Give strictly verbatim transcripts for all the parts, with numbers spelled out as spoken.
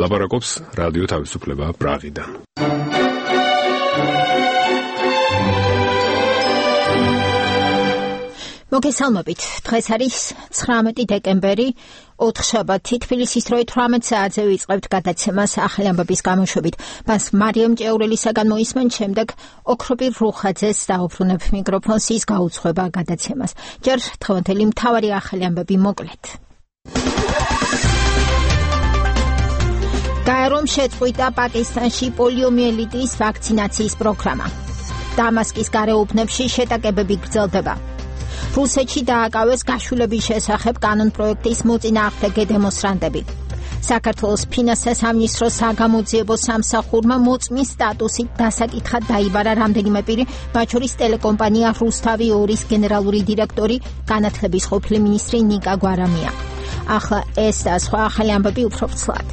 ლაპარაკობს რადიო თავისუფლება პრაღიდან. მოგესალმებით. დღეს არის ცხრამეტი დეკემბერი, ოთხშაბათი. თბილისის დროით თვრამეტ საათზე ვიწყებთ გადაცემას ახალი ამბების გამოშვებით. მას მარიამ ჭეურელისაგან მოისმენთ, შემდეგ ოქროპირ რუხაძეს დაუბრუნებ მიკროფონს, ის გაუძღვება გადაცემას. ჯერ დღევანდელი მთავარი ახალი ამბები მოკლედ. გაერომ შეწყვიტა პაკისტანში პოლიომიელიტის ვაქცინაციის პროგრამა. დამასკის გარეუბნებში შეტაკებები გრძელდება. რუსეთში დააკავეს გაშულების შესახებ კანონპროექტის მოწინააღმდეგე დემონსტრანტები. საქართველოს ფინანსთა სამინისტროს საგამოძიებო სამსახურმა მოწმის სტატუსით დასაკითხად დაიბარა რამდენიმე პირი, მათ შორის ტელეკომპანია რუსთავი ორის გენერალური დირექტორი, განათლების ყოფილი მინისტრი ნიკა გვარამია. ახლა ეს და სხვა ახალი ამბები უფრო ცვლად.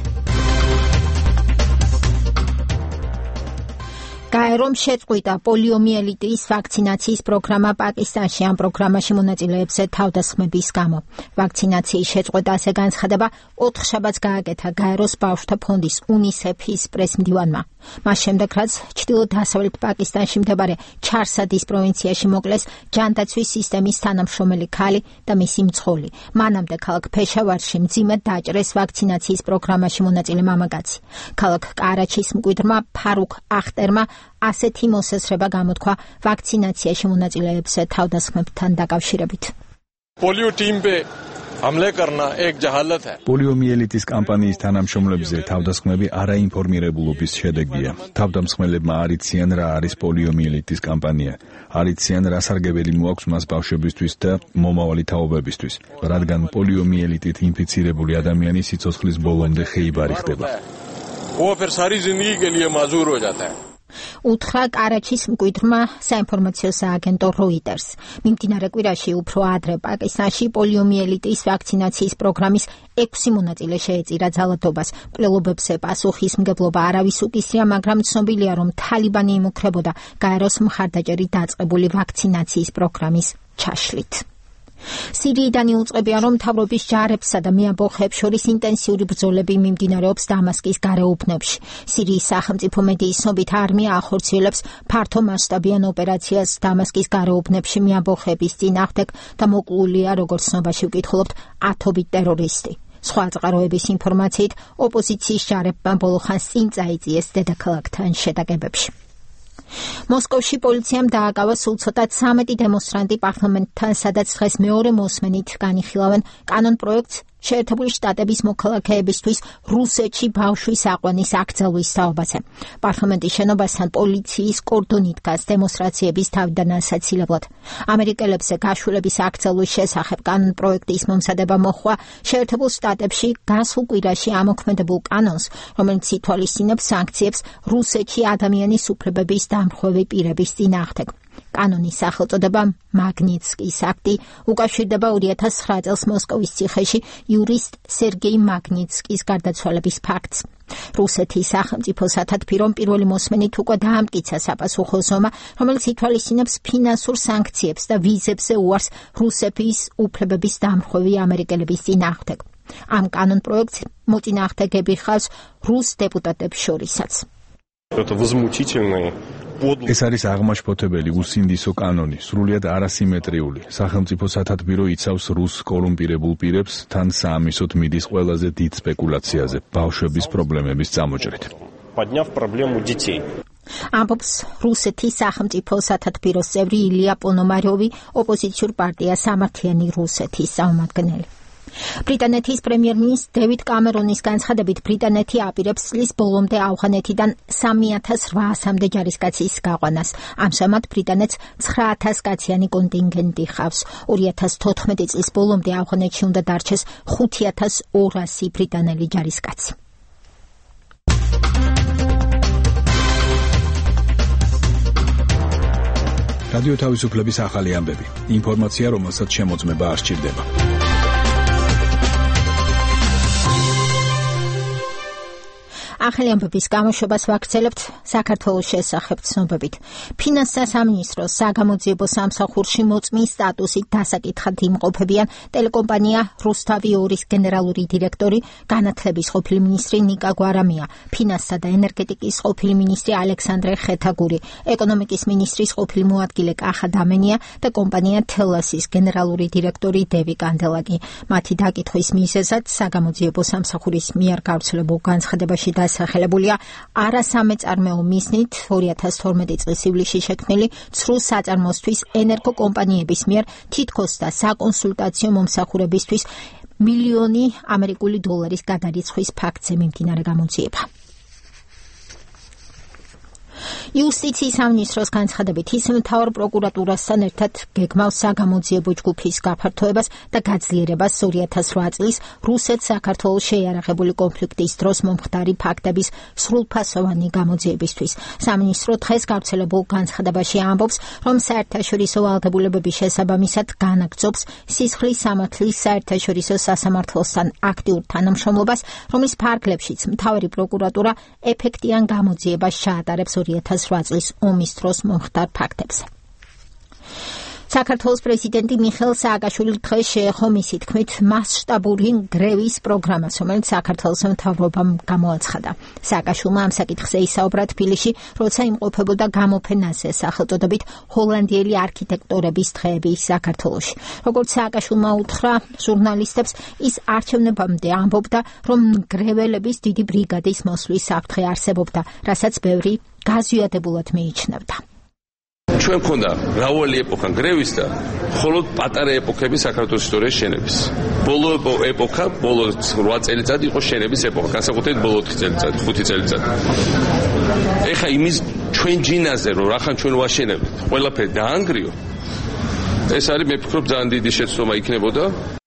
გაერომ შეწყვიტა პოლიომიელიტის ვაქცინაციის პროგრამა პაკისტანში. ამ პროგრამაში მონაწილეებზე თავდასხმების გამო. ვაქცინაციის შეწყვეტაზე განცხადება ოთხშაბათს გააკეთა გაეროს ბავშვთა ფონდის უნისეფის პრესმდივანმა. მას შემდეგ, რაც ჩრდილო-დასავლეთ პაკისტანში მდებარე ჩარსადის პროვინციაში მოკლეს ჯანდაცვის სისტემის თანამშრომელი ქალი და მისი მძღოლი. მანამდე ქალაქ ფეშავარში მძიმედ დაჭრეს ვაქცინაციის პროგრამაში მონაწილე მამაკაცი. ქალაქ კარაჩის მკვიდრმა ფარუქ ახტერმა ასეთი მოსაზრება გამოთქვა ვაქცინაციაში მონაწილეებს თავდასხმებთან დაკავშირებით. Polio team पे हमले करना एक जहालत है. პოლიომიელიტის კამპანიის თანამშრომლებზე თავდასხმები არაინფორმირებულობის შედეგია. თავდამსხმელებმა არ იციან რა არის პოლიომიელიტის კამპანია. არ იციან რა სარგებელი მოაქვს მას ბავშვებისთვის და მომავალი თაობებისთვის, რადგან პოლიომიელიტით ინფიცირებული ადამიანი სიცოცხლის ბოლომდე ხეიბარი ხდება. वो फिर सारी जिंदगी के लिए माजूर हो जाता है. უთხრა კარაჩის მკვიდრმა საინფორმაციო სააგენტო როიტერს. მიმდინარე კვირაში უფრო ადრე პაკისტანში პოლიომიელიტის ვაქცინაციის პროგრამის ექვსი მონაწილე შეეწირა ძალადობას. მკვლელობებზე პასუხისმგებლობა არავის უკისრია, მაგრამ ცნობილია, რომ თალიბანი იმუქრებოდა გაეროს მხარდაჭერით დაწყებული ვაქცინაციის პროგრამის ჩაშლით. სირიიდან იუწყებია, რომ მთავრობის ჯარებსა და მეამბოხეებს შორის ინტენსიური ბრძოლები მიმდინარეობს დამასკის გარეუბნებში. სირიის სახელმწიფო მედიის ცნობით არმია ახორციელებს ფართომასშტაბიან ოპერაციას დამასკის გარეუბნებში მეამბოხეების წინააღმდეგ და მოკლულია, როგორც ცნობაში ვკითხულობთ, ათობით ტერორისტი. სხვა წყაროების ინფორმაციით, ოპოზიციის ჯარებმა ბოლო ხანს წინ წაიწიეს დედაქალაქთან შეტაკებებში. მოსკოვში პოლიციამ დააკავა სულ ცოტა ცამეტი დემონსტრანტი პარლამენტთან, სადაც დღეს მეორე მოსმენით განიხილავენ კანონპროექტს შეერთებული შტატების მოქალაქეებისთვის რუსეთში ბავშვის აყვანის აკრძალვის თაობაზე. პარლამენტის შენობასთან პოლიციის კორდონი დგას დემონსტრაციების თავიდან ასაცილებლად. ამერიკელებსე გაშულების აკრძალვის შესახებ კანონპროექტის მომზადება მოხდა შეერთებულ შტატებში გასულ კვირაში ამოქმედებულ კანონს, რომელიც ითვალისწინებს სანქციებს რუსეთში ადამიანის უფლებების დამხმევი პირების წინააღმდეგ. კანონის სახელწოდება მაგნიტსკის აქტი უკავშირდება ორი ათას ცხრა წელს მოსკოვის ციხეში იურისტ სერგეი მაგნიტსკის გარდაცვალების ფაქტს. რუსეთის სახელმწიფო სათათბირომ პირველი მოსმენით უკვე დაამტკიცა საპასუხო ზომა, რომელიც ითვალისწინებს ფინანსურ სანქციებს და ვიზებზე უარს რუსეთის უფლებების დამხმევი ამერიკელების წინააღმდეგ. ამ კანონპროექტს მოწინააღმდეგები ხავს რუს დეპუტატებს შორისაც. ეს არის აღმაშფოთებელი უსინდისო კანონი, სრულიად არასიმეტრიული. სახელმწიფო სათათბირო იცავს რუს კორუმპირებულ პირებს თან საამისოდ მიდის ყველაზე დიდ სპეკულაციაზე, ბავშვების პრობლემების წამოჭრით. ამბობს რუსეთის სახელმწიფო სათათბიროს წევრი ილია პონომაროვი, ოპოზიციურ პარტია სამართლიანი რუსეთის წარმომადგენელი. ბრიტანეთის პრემიერ-მინისტრ დევიდ კამერონის განცხადებით, ბრიტანეთი აპირებს წლის ბოლომდე ავღანეთიდან სამი ათას რვაასამდე ჯარისკაცის გაყვანას. ამჟამად ბრიტანეთს ცხრა ათას კაციანი კონტინგენტი ჰყავს. ორი ათას თოთხმეტი წლის ბოლომდე ავღანეთში უნდა დარჩეს ხუთი ათას ორასი ბრიტანელი ჯარისკაცი. რადიო თავისუფლების ახალი ამბები. ინფორმაცია, რომელსაც შემოწმება არ სჭირდება. ახალი ამბების გამოშვებას ვაგრძელებთ საქართველოს შესახებ ცნობებით. ფინანსთა სამინისტროს საგამოძიებო სამსახურში მოწმის სტატუსით დასაკითხად იმყოფებიან ტელეკომპანია რუსთავი ორის გენერალური დირექტორი, განათლების ყოფილი მინისტრი ნიკა გვარამია, ფინანსთა და ენერგეტიკის ყოფილი მინისტრი ალექსანდრე ხეთაგური, ეკონომიკის მინისტრის ყოფილი მოადგილე კახა დამენია და კომპანია თელასის გენერალური დირექტორი დევი კანდელაკი. მათი დაკითხვის მიზეზად საგამოძიებო სამსახურის მიერ გავრცელებულ განცხადებაში დასახელებულია არასამეწარმეო მიზნით ორი ათას თორმეტი წლის ივლისში შექმნილი ცრუ საწარმოსთვის ენერგოკომპანიების მიერ თითქოს და საკონსულტაციო მომსახურებისთვის მილიონი ამერიკული დოლარის გადარიცხვის ფაქტზე მიმდინარე გამოძიება. იუსტიციის სამინისტროს განცხადებით ის მთავარ პროკურატურასთან ერთად გეგმავს საგამოძიებო ჯგუფის გაფართოებას და გაძლიერებას ორი ათას რვა წლის რუსეთ-საქართველოს შეიარაღებული კონფლიქტის დროს მომხდარი ფაქტების სრულფასოვანი გამოძიებისთვის. სამინისტრო დღეს გავრცელებულ განცხადებაში ამბობს, რომ საერთაშორისო ვალდებულებების შესაბამისად განაგრძობს სისხლის სამართლის საერთაშორისო სასამართლოსთან აქტიურ თანამშრომლობას, რომლის ფარგლებშიც მთავარი პროკურატურა ეფექტიან გამოძიებას ჩაატარებს ორი ათას რვა წლის ომის დროს მომხდარ ფაქტებზე. საქართველოს პრეზიდენტი მიხეილ სააკაშვილი დღეს შეეხო მისი თქმით მასშტაბური გრევის პროგრამას, რომელიც საქართველოს მთავრობამ გამოაცხადა. სააკაშვილმა ამ საკითხზე ისაუბრა თბილისში, როცა იმყოფებოდა გამოფენაზე სახელწოდებით ჰოლანდიელი არქიტექტორების დღეები საქართველოში. როგორც სააკაშვილმა უთხრა ჟურნალისტებს, ის არჩევნებამდე ამბობდა, რომ გრეველების დიდი ბრიგადის მოსვლის საფრთხე არსებობდა, რასაც ბევრი გაზვიადებულად მიიჩნევდა. ჩვენ მქონდა მრავალი ეპოქა გრევის და მხოლოდ პატარა ეპოქები საქართველოს ისტორიაში შენების. ბოლო ეპოქა, ბოლო რვა წელიწადი იყო შენების ეპოქა, განსაკუთრებით ბოლო ოთხი წელიწადი, ხუთი წელიწადი. ეხა იმის ჩვენ ჯინაზე რომ რახან ჩვენ ვაშენებთ, ყველაფერი დაანგრიო. ეს არის მე ვფიქრობ ძალიან დიდი შეცდომა იქნებოდა.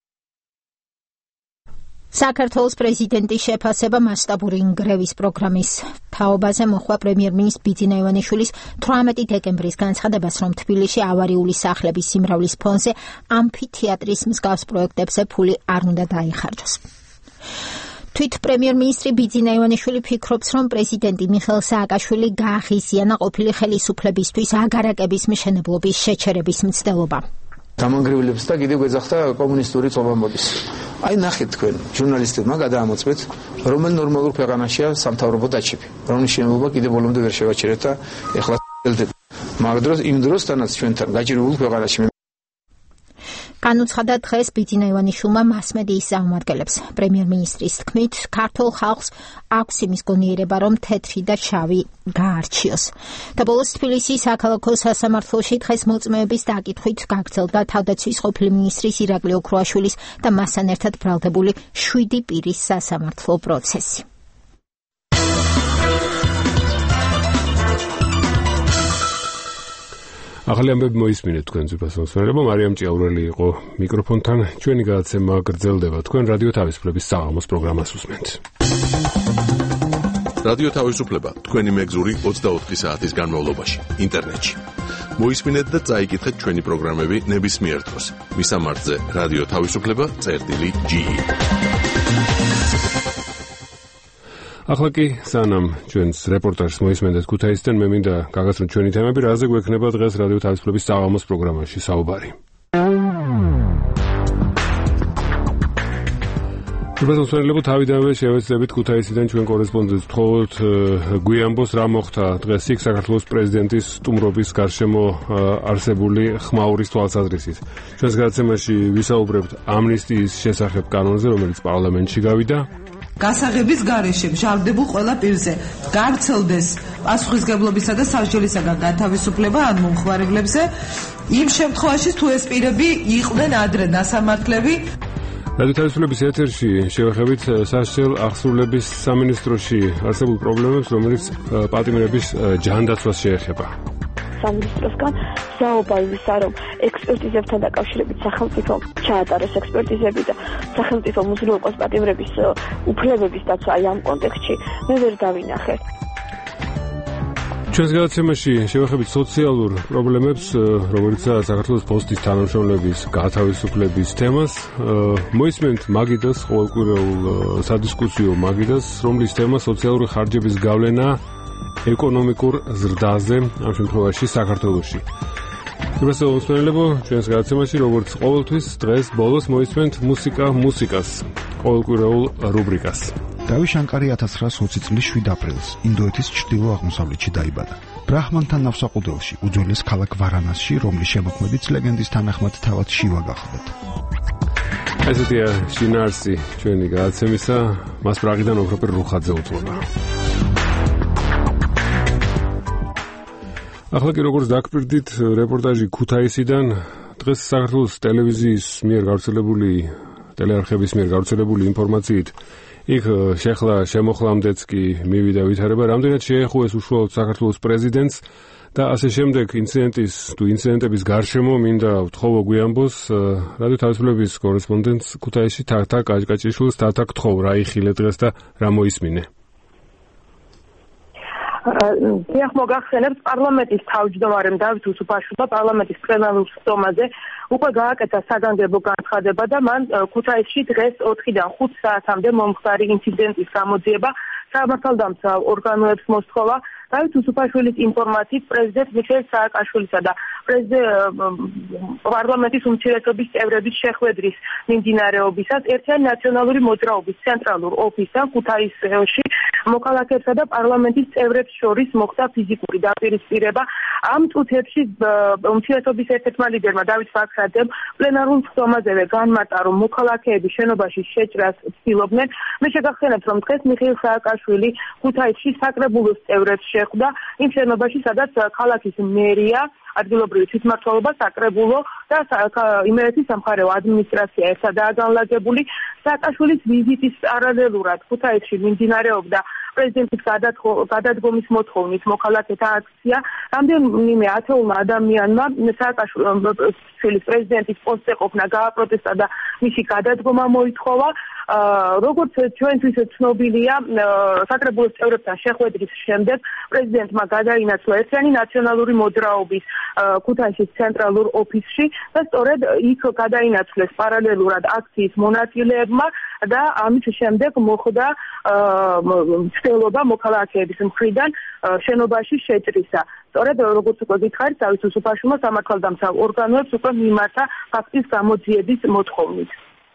საქართველოს პრეზიდენტის შეფასება მასშტაბური გრევის პროგრამის თაობაზე მოხდა პრემიერ-მინისტრ ბიძინა ივანიშვილის თვრამეტი დეკემბრის განცხადებას, რომ თბილისში ავარიული სახლების სიმრავლის ფონზე ამფითეატრის მსგავს პროექტებზე ფული არ უნდა დაიხარჯოს. თვით პრემიერ-მინისტრი ბიძინა ივანიშვილი ფიქრობს, რომ პრეზიდენტი მიხეილ სააკაშვილი გააღიზიანა ყოფილი ხელისუფლებისთვის აგარაკების მშენებლობის შეჩერების მცდელობა. გამანგრევლებს და კიდევ გვეძახდა კომუნისტური წობამბობის. აი ნახეთ თქვენ, ჟურნალისტებმა გადაამოწმეთ, რომელ ნორმალურ ქვეყანაშია სამთავრობო დაჩები, რომლის შენობა კიდევ ბოლომდე ვერ შევაჩერეთ და ეხლა ელდები. მაგ დროს იმ დროსთანაც ჩვენთან გაჭირებულ ქვეყანაში განუცხადა დღეს ბიძინა ივანიშვილმა მასმედიის წარმომადგენლებს. პრემიერ-მინისტრის თქმით, ქართულ ხალხს აქვს იმის გონიერება, რომ თეთრი და შავი გაარჩიოს. და ბოლოს თბილისის საქალაქო სასამართლოში დღეს მოწმეების დაკითხვით გაგრძელდა თავდაცვის ყოფილი მინისტრის ირაკლი ოქროაშვილის და მასთან ერთად ბრალდებული შვიდი პირის სასამართლო პროცესი. ახალი ამბები მოისმინეთ თქვენ ზურბასმოსმენელებო, მარიამ ჭიაურელი იყო მიკროფონთან. ჩვენი გადაცემა გრძელდება. თქვენ რადიო თავისუფლების საღამოს პროგრამას უსმენთ. რადიო თავისუფლება თქვენი მეგზური ოცდაოთხი საათის განმავლობაში ინტერნეტში. მოისმინეთ და წაიკითხეთ ჩვენი პროგრამები ნებისმიერ დროს. მისამართზე რადიო თავისუფლება წერტილი ჯი. ახლა კი სანამ ჩვენს რეპორტაჟს მოისმენთ ქუთაისიდან, მე მინდა გაგაცნოთ ჩვენი თემები, რაზე გვექნება დღეს რადიო თავისუფლების საღამოს პროგრამაში საუბარი. ზურბასმოსმენელებო, თავიდანვე შევეცდებით ქუთაისიდან ჩვენ კორესპონდენტს ვთხოვოთ გვიამბოს რა მოხდა დღეს იქ საქართველოს პრეზიდენტის სტუმრობის გარშემო არსებული ხმაურის თვალსაზრისით. ჩვენს გადაცემაში ვისაუბრებთ ამნისტიის შესახებ კანონზე, რომელიც პარლამენტში გავიდა. გასაღების გარეშე მჟავდებულ ყველა პირზე გავრცელდეს პასუხისგებლობისა და სასჯელისაგან გათავისუფლება ან მომხმარებლებზე იმ შემთხვევაში თუ ეს პირები იყვნენ ადრე დასამართლები. რადიო თავისუფლების ეთერში შევეხებით სასჯელ აღსრულების სამინისტროში არსებულ პრობლემებს, რომელიც პატიმრების ჯანდაცვას შეეხება. სამინისტროსგან ზაობა იმისა, რომ ექსპერტიზებთან დაკავშირებით სახელმწიფო ჩაატაროს ექსპერტიზები და სახელმწიფო უზრუნველყოფს პატიმრების უფლებების დაცვა ამ კონტექსტში მე ვერ დავინახე. ჩვენს გადაცემაში შევეხებით სოციალურ პრობლემებს, როგორიცაა საქართველოს პოსტის თანამშრომლების გათავისუფლების თემას. მოისმენთ მაგიდას, ყოველკვირეულ სადისკუსიო მაგიდას, რომლის თემა სოციალური ხარჯების გავლენა ეკონომიკურ ზრდაზე, ამ შემთხვევაში საქართველოში. Უბრალოდ მოსმენელებო, ჩვენს გადაცემაში როგორც ყოველთვის დღეს ბოლოს მოისმენთ მუსიკა მუსიკას, ყოველკვირეულ რუბრიკას. დავით შანკარი ათას ცხრაასოცი წლის შვიდ აპრილს ინდოეთის ჩრდილო-აღმოსავლეთში დაიბადა. ბრაჰმანთა ნავსაყუდელში, უძველეს ქალაქ ვარანასში, რომლის შემოქმედიც ლეგენდის თანახმად თავად შივა გახლდათ. ესეთია შინაარსი ჩვენი გადაცემისა, მას პრაღიდან ოქროპერ რუხაძე უთმობა. ახლა კი როგორც დაგპირდით რეპორტაჟი ქუთაისიდან, დღეს საქართველოს ტელევიზიის მიერ გავრცელებული ტელეარხების მიერ გავრცელებული ინფორმაციით იქ შეხლა შემოხლამდეც კი მივიდა ვითარება, რამდენად შეეხუეს უშუალოდ საქართველოს პრეზიდენტს და ასე შემდეგ ინციდენტის თუ ინციდენტების გარშემო მინდა ვთხოვო გვიანბოს რადიო თავისუფლების კორესპონდენტს ქუთაისში თათა კაჭკაჭიშვილს. თათა, გთხოვ, რა იხილე დღეს და რა მოისმინე? დიახ, მოგახსენებთ, პარლამენტის თავმჯდომარემ დავით უსუფაშვილმა პარლამენტის პლენარულ სხდომაზე უკვე გააკეთა საგანგებო განცხადება და მან ქუთაისში დღეს ოთხიდან ხუთ საათამდე მომხდარი ინციდენტის გამოძიება სამართალდამცავ ორგანოებს მოსთხოვა. დავით უსუფაშვილის ინფორმაციით პრეზიდენტ მიხეილ სააკაშვილისა და პარლამენტის უმცირესობის წევრების შეხვედრის მიმდინარეობისას ერთიანი ნაციონალური მოძრაობის ცენტრალურ ოფისთან ქუთაისში მოქალაქეებსა და პარლამენტის წევრებს შორის მოხდა ფიზიკური დაპირისპირება. ამ წუთებში უმცირესობის ერთ-ერთმა ლიდერმა დავით ბაქრაძემ პლენარულ სხდომაზევე განმარტა, რომ მოქალაქეები შენობაში შეჭრას ცდილობდნენ. მე შეგახსენებთ, რომ დღეს მიხეილ სააკაშვილი ქუთაისში საკრებულოს წევრებს შეხვდა იმ შენობაში, სადაც ქალაქის მერია, ადგილობრივი თვითმმართველობა, საკრებულო და იმერეთის სამხარეო ადმინისტრაცია ერთადაა განლაგებული. სააკაშვილის ვიზიტის პარალელურად ქუთაისში მიმდინარეობდა პრეზიდენტის გადადგომის მოთხოვნით მოქალაქეთა აქცია. რამდენიმე ათეულმა ადამიანმა სააკაშვილის პრეზიდენტის პოსტზე გააპროტესტა და მისი გადადგომა მოითხოვა. როგორც ჩვენთვის ცნობილია, საკრებულოს წევრებთან შეხვედრის შემდეგ პრეზიდენტმა გადაინაცვლა ერთიანი ნაციონალური მოძრაობის ქუთაისის ცენტრალურ ოფისში და სწორედ იქ გადაინაცვლეს პარალელურად აქციის მონაწილეებმა და ამის შემდეგ მოხდა მცდელობა მოქალაქეების მხრიდან შენობაში შეჭრისა. სწორედ როგორც უკვე გითხარით, დავით უსუფაშვილმა სამართალდამცავ ორგანოებს უკვე მიმართა ფაქტის გამოძიების მოთხოვნით.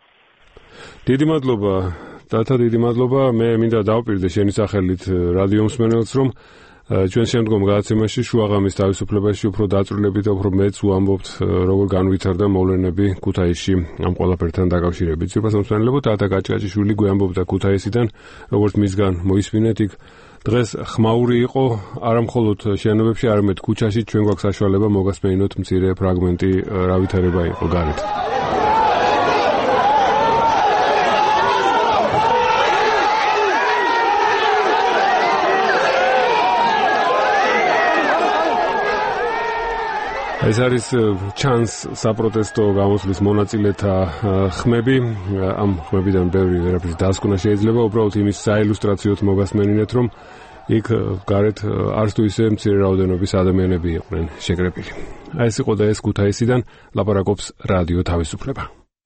დიდი მადლობა, თათა, დიდი მადლობა. მე მინდა დავპირდე შენი სახელით რადიო მსმენელს, რომ ჩვენ შემდგომ გადაცემაში შუაღამის თავისუფლებაში უფრო დაწვრილებით და უფრო მეც ვამბობთ, როგორ განვითარდა მოვლენები ქუთაისში ამ ყველაფერთან დაკავშირებით. სიყვარული მსმენელებო, თათა კაჭკაჭიშვილი გვამბობდა ქუთაისიდან, როგორც მისგან მოისმინეთ, იქ დღეს ხმაური იყო არა მხოლოდ შენობებში, არამედ ქუჩაში. ჩვენ გვაქვს საშუალება მოგასმენინოთ მცირე ფრაგმენტი, რა ვითარება იყო გარეთ. ეს არის ჩანს საპროტესტო გამოსვლის მონაწილეთა ხმები. ამ ხმებიდან ბევრი ვერაფრის დასკვნა შეიძლება, უბრალოდ იმის საილუსტრაციოდ მოგასმენინეთ, რომ იქ გარეთ არც თუ ისე მცირე რაოდენობის ადამიანები იყვნენ შეკრებილი. აი ეს იყო და ეს ქუთაისიდან ლაპარაკობს რადიო თავისუფლება.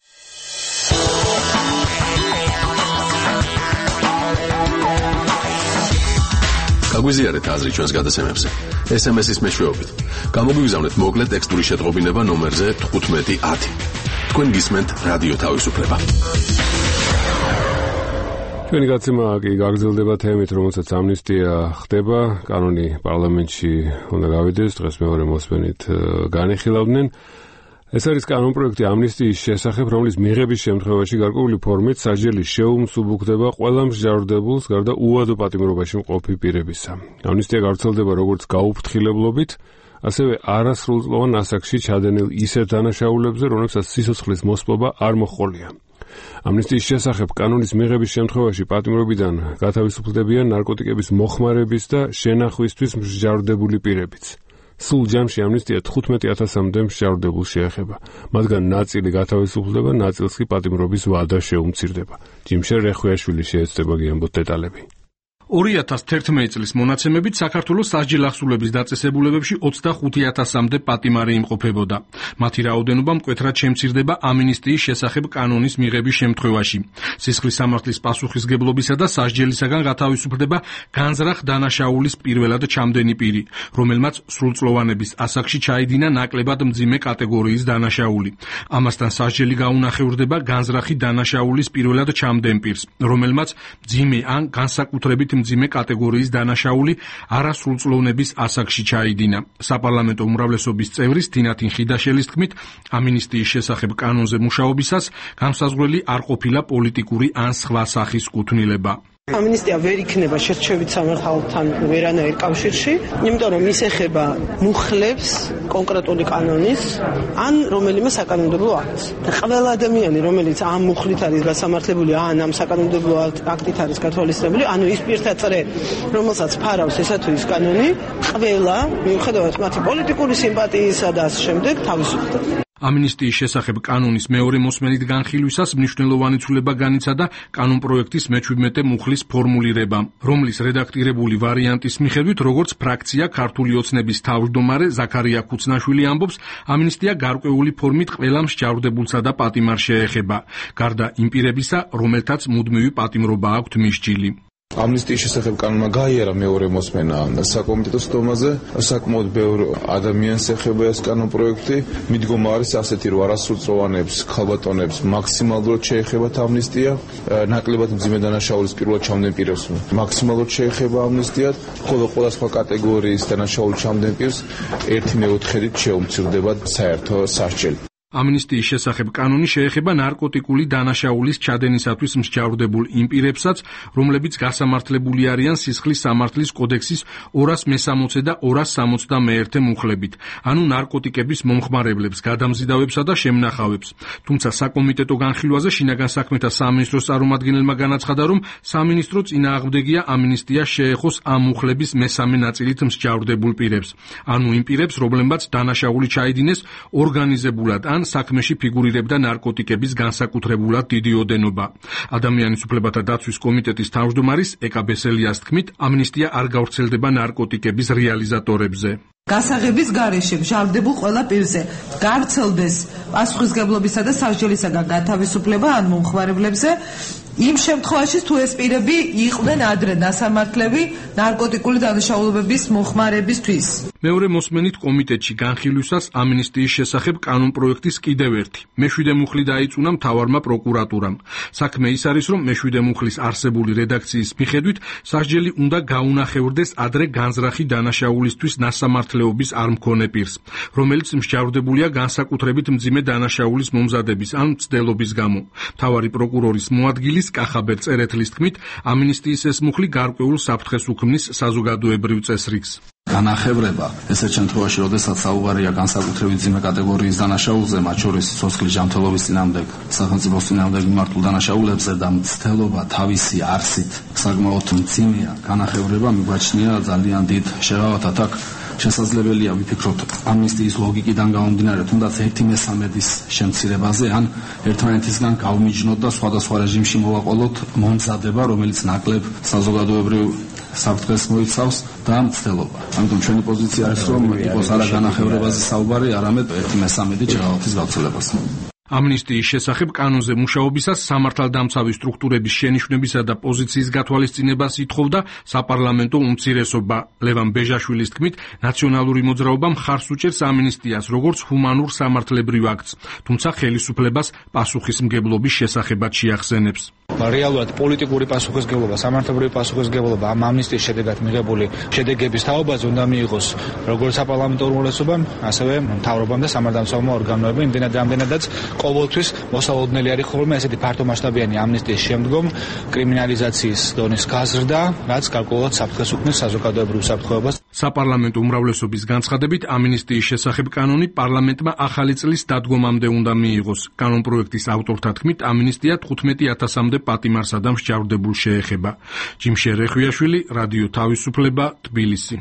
გაგვიზიარეთ აზრი ჩვენს გადაცემებზე. ეს ემ ეს-ის მეშვეობით. გამოგვიგზავნეთ მოკლე ტექსტური შეტყობინება ნომერზე თხუთმეტი ათი. თქვენ გისმენთ რადიო თავისუფლება. ჩვენი გადაცემა კი გაგრძელდება თემით, რომელსაც ამნისტია ხდება. კანონი პარლამენტში უნდა გავიდეს, დღეს მეორე მოსმენით განიხილავდნენ. ეს არის კანონპროექტი ამნისტიის შესახებ, რომლის მიღების შემთხვევაში გარკვეული ფორმით სასჯელი შეუმსუბუქდება ყველა მსჯავრდებულს გარდა უადო პატიმრობაში მყოფი პირებისა. ამნისტია გავრცელდება როგორც გაუფრთხილებლობით, ასევე არასრულწლოვან ასაკში ჩადენილ ისეთ დანაშაულებზე, რომლებსაც სიცოცხლის მოსპობა არ მოჰყოლია. ამნისტიის შესახებ კანონის მიღების შემთხვევაში პატიმრობიდან გათავისუფლდებიან ნარკოტიკების მოხმარების და შენახვისთვის მსჯავრდებული პირებიც. სულ ჯამში ამნისტია თხუთმეტი ათასამდე მსჯავრდებულს შეეხება. მათგან ნაწილი გათავისუფლდება, ნაწილს კი პატიმრობის ვადა შეუმცირდება. ჯიმშერ რეხვიაშვილი შეეცდება გიამბოთ დეტალები. ორი ათას თერთმეტი წლის მონაცემებით საქართველოს სასჯელ ახსულების დაწესებულებებში ოცდახუთი ათასამდე პატიმარი იმყოფებოდა. მათი რაოდენობა მკვეთრად შემცირდება ამინისტიის შესახებ კანონის მიღების შემთხვევაში. სისხლის სამართლის პასუხისგებლობისა და სასჯელისაგან გათავისუფლდება განზრახ დანაშაულის პირველად ჩამდენი პირი, რომელმაც სრულწლოვანების ასაკში ჩაიდინა ნაკლებად მძიმე კატეგორიის დანაშაული. ამასთან სასჯელი გაუნახევრდება განზრახი დანაშაულის პირველად ჩამდენ პირს, რომელმაც მძიმე ან განსაკუთრებით მძიმე კატეგორიის დანაშაული არასრულწლოვნების ასაკში ჩაიდინა. საპარლამენტო უმრავლესობის წევრის თინათინ ხიდაშელის თქმით, ამინისტიის შესახებ კანონზე მუშაობისას განსაზღვრელი არ ყოფილა პოლიტიკური ან სხვა სახის კუთვნილება. ამინისტია ვერ იქნება შერჩევით სამართალთან ვერანაირ კავშირში, იმიტომ რომ ის ეხება მუხლებს კონკრეტული კანონის ან რომელიმე საკანონმდებლო აქტს. ყველა ადამიანი, რომელიც ამ მუხლით არის გასამართლებული, ან ამ საკანონმდებლო აქტით არის გათვალისწინებული, ანუ ის პირთაწრე, რომელსაც ფარავს ესა თუ ის კანონი, ყველა, მიუხედავად მათი პოლიტიკური სიმპათიისა და ამ შემდეგ თავისუფლდება. ამინისტიის შესახებ კანონის მეორე მოსმენით განხილვისას მნიშვნელოვანი ცვლილება განიცადა კანონპროექტის მეჩვიდმეტე მუხლის ფორმულირება, რომლის რედაქტირებული ვარიანტის მიხედვით, როგორც ფრაქცია ქართული ოცნების თავმჯდომარე ზაქარია ქუცნაშვილი ამბობს, ამინისტია გარკვეული ფორმით ყველა მსჯავრდებულსა და პატიმარს შეეხება, გარდა იმ პირებისა, რომელთაც მუდმივი პატიმრობა აქვთ მისჯილი. ამნისტიის შესახებ კანონმა გაიარა მეორე მოსმენა საკომიტეტო სხდომაზე, საკმაოდ ბევრ ადამიანს ეხება ეს კანონპროექტი. მიდგომა არის ასეთი, რომ არასრულწლოვანებს, ქალბატონებს მაქსიმალურად შეეხება ამნისტია, ნაკლებად მძიმე დანაშაულის პირველად ჩამდენ პირებს მაქსიმალურად შეეხება ამნისტია, ხოლო ყველა სხვა კატეგორიის დანაშაულის ჩამდენ პირს ერთი მეოთხედით შეუმცირდება საერთო სასჯელი. ამინისტიის შესახებ კანონი შეეხება ნარკოტიკული დანაშაულის ჩადენისათვის მსჯავრდებულ იმ პირებსაც, რომლებიც გასამართლებული არიან სისხლის სამართლის კოდექსის ორას მესამოცე და ორას სამოცდამეერთე მუხლებით, ანუ ნარკოტიკების მომხმარებლებს, გადამზიდავებსა და შემნახავებს. თუმცა საკომიტეტო განხილვაზე შინაგან საქმეთა სამინისტროს წარმომადგენელმა განაცხადა, რომ სამინისტრო წინააღმდეგია ამინისტია შეეხოს ამ მუხლების მესამე ნაწილით მსჯავრდებულ პირებს, ანუ იმ პირებს, რომლებმაც დანაშაული ჩაიდინეს ორგანიზებულად ან საქმეში ფიგურირებდა ნარკოტიკების განსაკუთრებულად დიდი ოდენობა. ადამიანის უფლებათა დაცვის კომიტეტის თავმჯდომარის ეკა ბესელიას თქმით, ამინისტია არ გავრცელდება ნარკოტიკების რეალიზატორებზე. გასაღების გარეშე მჟავდებულ ყველა პირზე გავრცელდეს პასუხისგებლობისა და სასჯელისაგან გათავისუფლება ან მომხმარებლებზე, იმ შემთხვევაში თუ ეს პირები იყვნენ ადრე დასამართლები ნარკოტიკული დანაშაულებების მომხმარებისთვის. მეორე მოსმენით კომიტეტში განხილვისას ამინისტიის შესახებ კანონპროექტის კიდევ ერთი მეშვიდე მუხლი დაიწუნა მთავარმა პროკურატურამ. საქმე ის არის, რომ მეშვიდე მუხლის არსებული რედაქციის მიხედვით სასჯელი უნდა გაუნახევრდეს ადრე განზრახი დანაშაულისთვის ნასამართლეობის არ მქონე პირს, რომელიც მსჯავრდებულია განსაკუთრებით მძიმე დანაშაულის მომზადების ან მცდელობის გამო. მთავარი პროკურორის მოადგილის კახაბერ წერეთლის თქმით, ამინისტიის ეს მუხლი გარკვეულ საფრთხეს უქმნის საზოგადოებრივ წესრიგს. განახევრება ესეთ შემთხვევაში, როდესაც საუბარია განსაკუთრებით მძიმე კატეგორიის დანაშაულზე, მათ შორის სიცოცხლის ჯანმრთელობის წინააღმდეგ, სახელმწიფოს წინააღმდეგ მიმართულ დანაშაულებზე და მცდელობა თავისი არსით საკმაოდ მძიმეა. განახევრება მიგვაჩნია ძალიან დიდ შეღავათად აქ შესაძლებელია ვიფიქროთ ამნისტიის ლოგიკიდან გამომდინარე, თუნდაც ერთი მესამედის შემცირებაზე ან ერთმანეთისგან გავმიჯნოთ და სხვადასხვა რეჟიმში მოვაყოლოთ მომზადება, რომელიც ნაკლებ საზოგადოებრივ საფრთხეს მოიცავს და მცდელობა. ამიტომ ჩვენი პოზიცია არის, რომ იყოს არა განახევრებაზე საუბარი, არამედ ერთი მესამედი შეღავათის გავრცელებაზე. ამნისტიის შესახებ კანონზე მუშაობისას სამართალდამცავი სტრუქტურების შენიშვნებისა და პოზიციის გათვალისწინებას ითხოვდა საპარლამენტო უმცირესობა. ლევან ბეჟაშვილის თქმით, ნაციონალური მოძრაობა მხარს უჭერს ამნისტიას როგორც ჰუმანურ სამართლებრივ აქტს, თუმცა ხელისუფლებას პასუხისმგებლობის შესახებად შეახსენებს. რეალურად პოლიტიკური პასუხისმგებლობა, სამართლებრივი პასუხისმგებლობა ამ ამნისტიის შედეგად მიღებული შედეგების თაობაზე უნდა მიიღოს როგორც საპარლამენტო უმრავლესობამ, ასევე მთავრობამ და სამართალდამცავმა ორგანოებმა, იმდენად რამდენადაც ყოველთვის მოსალოდნელი არის ხოლმე ესეთი ფართომასშტაბიანი ამნისტიის შემდგომ კრიმინალიზაციის დონის გაზრდა, რაც გარკვეულად საფრთხეს უქმნის საზოგადოებრივ საფრთხეობას. საპარლამენტო უმრავლესობის განცხადებით, ამნისტიის შესახებ კანონი პარლამენტმა ახალი წლის დადგომამდე უნდა მიიღოს. კანონპროექტის ავტორთა თქმით, ამნისტია თხუთმეტი ათასამდე პატიმარსა და მსჯავრდებულს შეეხება. ჯიმშე რეხვიაშვილი, რადიო თავისუფლება, თბილისი.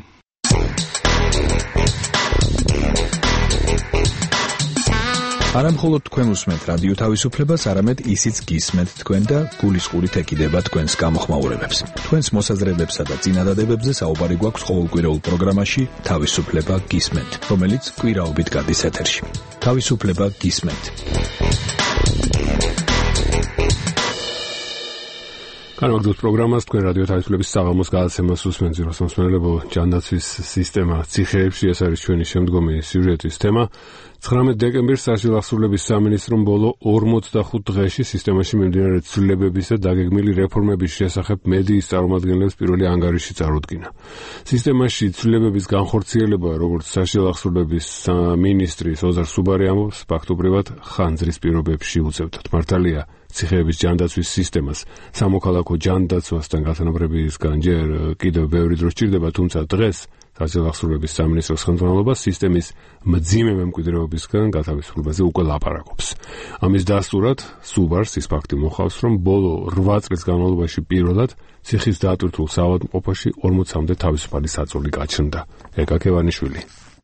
არა მხოლოდ თქვენ უსმენთ რადიო თავისუფლებას, არამედ ისიც გისმენთ თქვენ და გულისყურით ეკიდება თქვენს გამოხმაურებებს. თქვენს მოსაზრებებსა და წინადადებებზე საუბარი გვაქვს ყოველკვირეულ პროგრამაში თავისუფლება გისმენთ, რომელიც კვირაობით გადის ეთერში. თავისუფლება გისმენთ. განვაგრძობთ პროგრამას, თქვენ რადიო თავისუფლების საღამოს გადაცემას უსმენთ ზიროს მოსმენელებო ჯანდაცვის სისტემა ციხეებში, ეს არის ჩვენი შემდგომი სიუჟეტის თემა. ცხრამეტ დეკემბერს სასჯელახსოვრების სამინისტრომ ბოლო ორმოცდახუთ დღეში სისტემაში მიმდინარე ცვლილებების და დაგეგმილი რეფორმების შესახებ მედიის წარმომადგენლებს პირველი ანგარიში წარუდგინა. სისტემაში ცვლილებების განხორციელება, როგორც სასჯელახსოვრების მინისტრის ოზარ სუბარი ამბობს, ფაქტობრივად ხანძრის პირობებში უწევდათ. მართალია, ციხეების ჯანდაცვის სისტემას სამოქალაქო ჯანდაცვასთან გათანაბრებისგან ჯერ კიდევ ბევრი დრო სჭირდება, თუმცა დღეს სასჯელახსოვრების სამინისტროს ხელმძღვანელობა სისტემის მძიმე მემკვიდრეობისგან გათავისუფლებაზე უკვე ლაპარაკობს. ამის დასტურად სუბარს ის ფაქტი მოხავს, რომ ბოლო რვა წლის განმავლობაში პირველად ციხის დატვირთულ საავადმყოფოში ორმოცამდე თავისუფალი საწოლი გაჩნდა. ეკა ქევანიშვილი.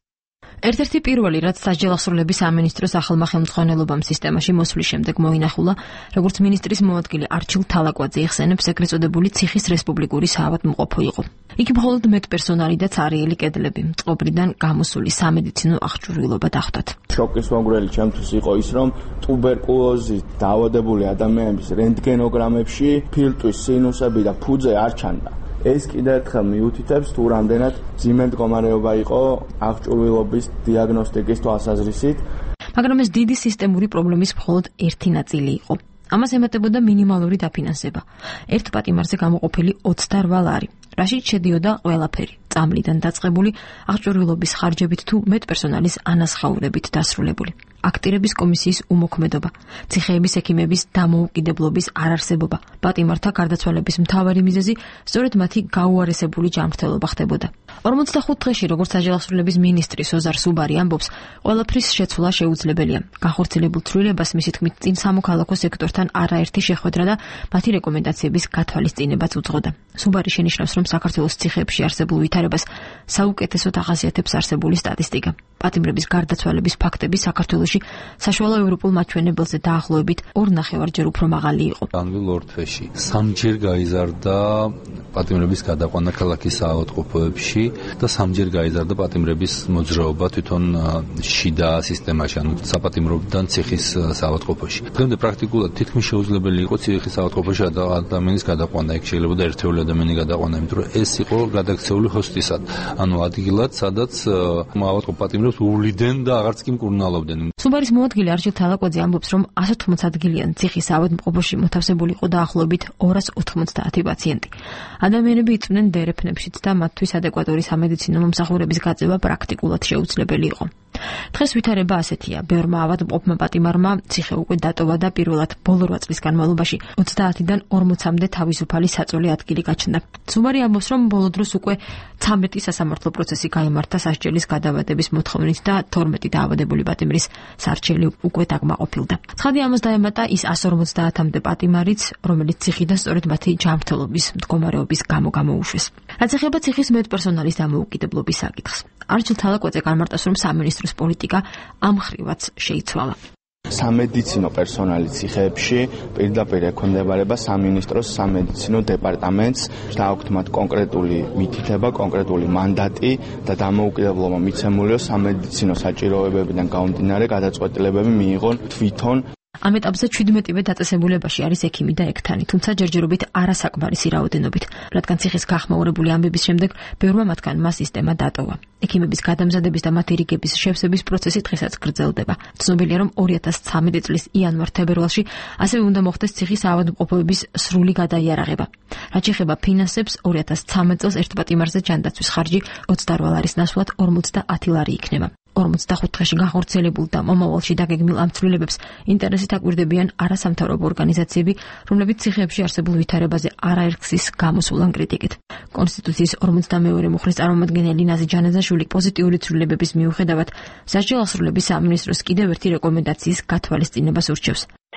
ერთ-ერთი პირველი, რაც სასჯელახსოვრების სამინისტროს ახალმა ხელმძღვანელობამ სისტემაში მოსვლის შემდეგ მოინახულა, როგორც მინისტრის მოადგილე არჩილ თალაკვაძე იხსენებს, ეგრეთ წოდებული ციხის რესპუბლიკური საავადმყოფო იყო. იქ მხოლოდ მეტპერსონალი და ცარიელი კედლები, წყობრიდან გამოსული სამედიცინო აღჭურვილობა დახვდათ. შოკის მომგვრელი ჩემთვის იყო ის, რომ ტუბერკულოზით დაავადებული ადამიანების რენტგენოგრამებში ფილტვის სინუსები და ფუძე არ ჩანდა. ეს კიდევ ერთხელ მიუთითებს თუ რამდენად მძიმე მდგომარეობა იყო აღჭურვილობის დიაგნოსტიკის თვალსაზრისით. მაგრამ ეს დიდი სისტემური პრობლემის მხოლოდ ერთი ნაწილი იყო. ამას ემატებოდა მინიმალური დაფინანსება. ერთ პატიმარზე გამოყოფილი ოცდარვა ლარი, რაშიც შედიოდა ყველაფერი, წამლიდან დაწყებული აღჭურვილობის ხარჯებით თუ მეტპერსონალის ანაზღაურებით დასრულებული. აქტირების კომისიის უმოქმედობა, ციხეების ექიმების დამოუკიდებლობის არარსებობა, პატიმართა გარდაცვალების მთავარი მიზეზი სწორედ მათი გაუარესებული ჯანმრთელობა ხდებოდა. ორმოცდახუთ დღეში, როგორც სასჯელახსოვრების მინისტრის ოზარ სუბარი ამბობს, ყველაფრის შეცვლა შეუძლებელია. განხორციელებულ ცვლილებას მისი თქმით წინ სამოქალაქო სექტორთან არაერთი შეხვედრა და მათი რეკომენდაციების გათვალისწინებაც უძღოდა. სუბარი შენიშნავს, რომ საქართველოს ციხეებში არსებულ ვითარებას საუკეთესოდ ახასიათებს არსებული სტატისტიკა. პატიმრების გარდაცვალების ფაქტები საქართველოში საშუალო ევროპულ მაჩვენებელზე დაახლოებით ორ ნახევარჯერ უფრო მაღალი იყო. განვლილ ორ თვეში სამჯერ გაიზარდა პატიმრების გადაყვანა ქალაქის საავადმყოფოებში და სამჯერ გაიზარდა პატიმრების მოძრაობა თვითონ შიდა სისტემაში, ანუ საპატიმრობიდან ციხის საავადმყოფოში. დღემდე პრაქტიკულად თითქმის შეუძლებელი იყო ციხის საავადმყოფოში ადამიანის გადაყვანა, იქ შეიძლება ერთეული ადამიანი გადაყვანა, იმიტომ რომ ეს იყო გადაქცეული ჰოსტისად, ანუ ადგილად, სადაც ავადმყოფ პატიმრებს უვლიდან და აღარც კი მკურნალობდნენ. სუბარის მოადგილე არჩილ თალაკვაძე ამბობს, რომ εκατს ოთხმოც ადგილიან ციხის საავადმყოფოში მოთავსებული იყო დაახლოებით ორას ოთხმოცდაათი პაციენტი. ადამიანები იწვნენ დერეფნებშიც და მათთვის ადეკვატური სამედიცინო მომსახურების გაწევა პრაქტიკულად შეუძლებელი იყო. დღეს ვითარება ასეთია. ბევრმა ავადმყოფმა პატიმარმა ციხე უკვე დატოვა და პირველად ბოლო რვა წლის განმავლობაში ოცდაათიდან ორმოცამდე თავისუფალი საწოლი ადგილი გაჩნდა. სუბარი ამბობს, რომ ბოლო დროს უკვე ცამეტი სასამართლო პროცესი გაიმართა სასჯელის გადავადების მოთხოვნით და თორმეტი დაავადებული პატიმრის სარჩელი უკვე დაკმაყოფილდა. ცხადი ამას დაემატა ის εκατს ორმოცდაათამდე პატიმარიც, რომელიც ციხიდან სწორედ მათი ჯანმრთელობის მდგომარეობის გამო გამოუშვეს. რაც ეხება ციხის მეტპერსონალის დამოუკიდებლობის საკითხს. არჩილ თალაკვაძე განმარტავს, რომ სამინისტროს პოლიტიკა ამ ხრივაც შეიცვალა. სამედიცინო პერსონალი ციხეებში პირდაპირ ექვემდებარება სამინისტროს სამედიცინო დეპარტამენტს და აქვთ მათ კონკრეტული მითითება, კონკრეტული მანდატი და დამოუკიდებლობა მიცემულია სამედიცინო საჭიროებებიდან გამომდინარე გადაწყვეტილებები მიიღონ თვითონ. ამ ეტაპზე ჩვიდმეტივე დაწესებულებაში არის ექიმი და ექთანი, თუმცა ჯერჯერობით არასაკმარისი რაოდენობით, რადგან ციხის გახმაურებული ამბების შემდეგ ბევრმა მათგანმა სისტემა დატოვა. ექიმების გადამზადების და მათი რიგების შევსების პროცესი დღესაც გრძელდება. ცნობილია, რომ ორი ათას ცამეტი წლის იანვარ-თებერვალში ასევე უნდა მოხდეს ციხის ავადმყოფოების სრული გადაიარაღება. რაც ეხება ფინანსებს, ორი ათას ცამეტ წელს ერთ პატიმარზე ჯანდაცვის ხარჯი ოცდარვა ლარის ნაცვლად ორმოცდაათი ლარი იქნება. ორმოცდახუთ დღეში განხორციელებულ და მომავალში დაგეგმილ ამ ცვლილებებს ინტერესით აკვირდებიან არასამთავრობო ორგანიზაციები, რომლებიც ციხეებში არსებულ ვითარებაზე არაერთხის გამოსულან კრიტიკით. კონსტიტუციის ორმოცდამეორე მუხლის წარმომადგენელი ნაზი ჯანაზაშვილი პოზიტიური ცვლილებების მიუხედავად სასჯელახსოვრების სამინისტროს კიდევ ერთი რეკომენდაციის გათვალისწინებას ურჩევს.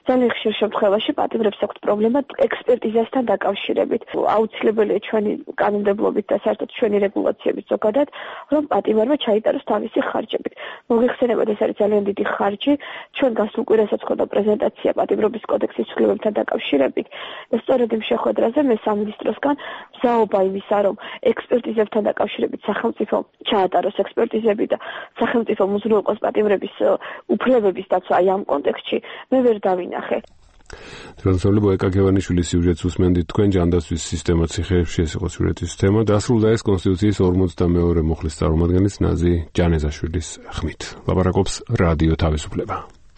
ძალიან ხშირ შემთხვევაში პატიმრებს აქვთ პრობლემა ექსპერტიზასთან დაკავშირებით. აუცილებელია ჩვენი კანონმდებლობით და საერთოდ ჩვენი რეგულაციებით ზოგადად, რომ პატიმარმა ჩაიტაროს თავისი ხარჯებით. მოგიხსენებათ, ეს არის ძალიან დიდი ხარჯი. ჩვენ გასულ კვირასაც ხოდა პრეზენტაცია პატიმრობის კოდექსის ცვლილებებთან დაკავშირებით. სწორედ იმ შეხვედრაზე მე სამინისტროსგან მზაობა იმისა, რომ ექსპერტიზებთან დაკავშირებით სახელმწიფო ჩაატაროს ექსპერტიზები და სახელმწიფო უზრუნველყოს პატიმრების უფლებების დაცვა აი ამ კონტექსტში მე ვერ დავინახე. Transformable ეკაკევანიშვილის სიუჟეტს უსმენდით თქვენ ჯანდაცვის სისტემა ციხეებში ეს იყო სიუჟეტის თემა დასრულდა ეს კონსტიტუციის ორმოცდამეორე მუხლის წარმომადგენლის ნაზი ჯანეზაშვილის ხმით. ლაპარაკობს რადიო თავისუფლება.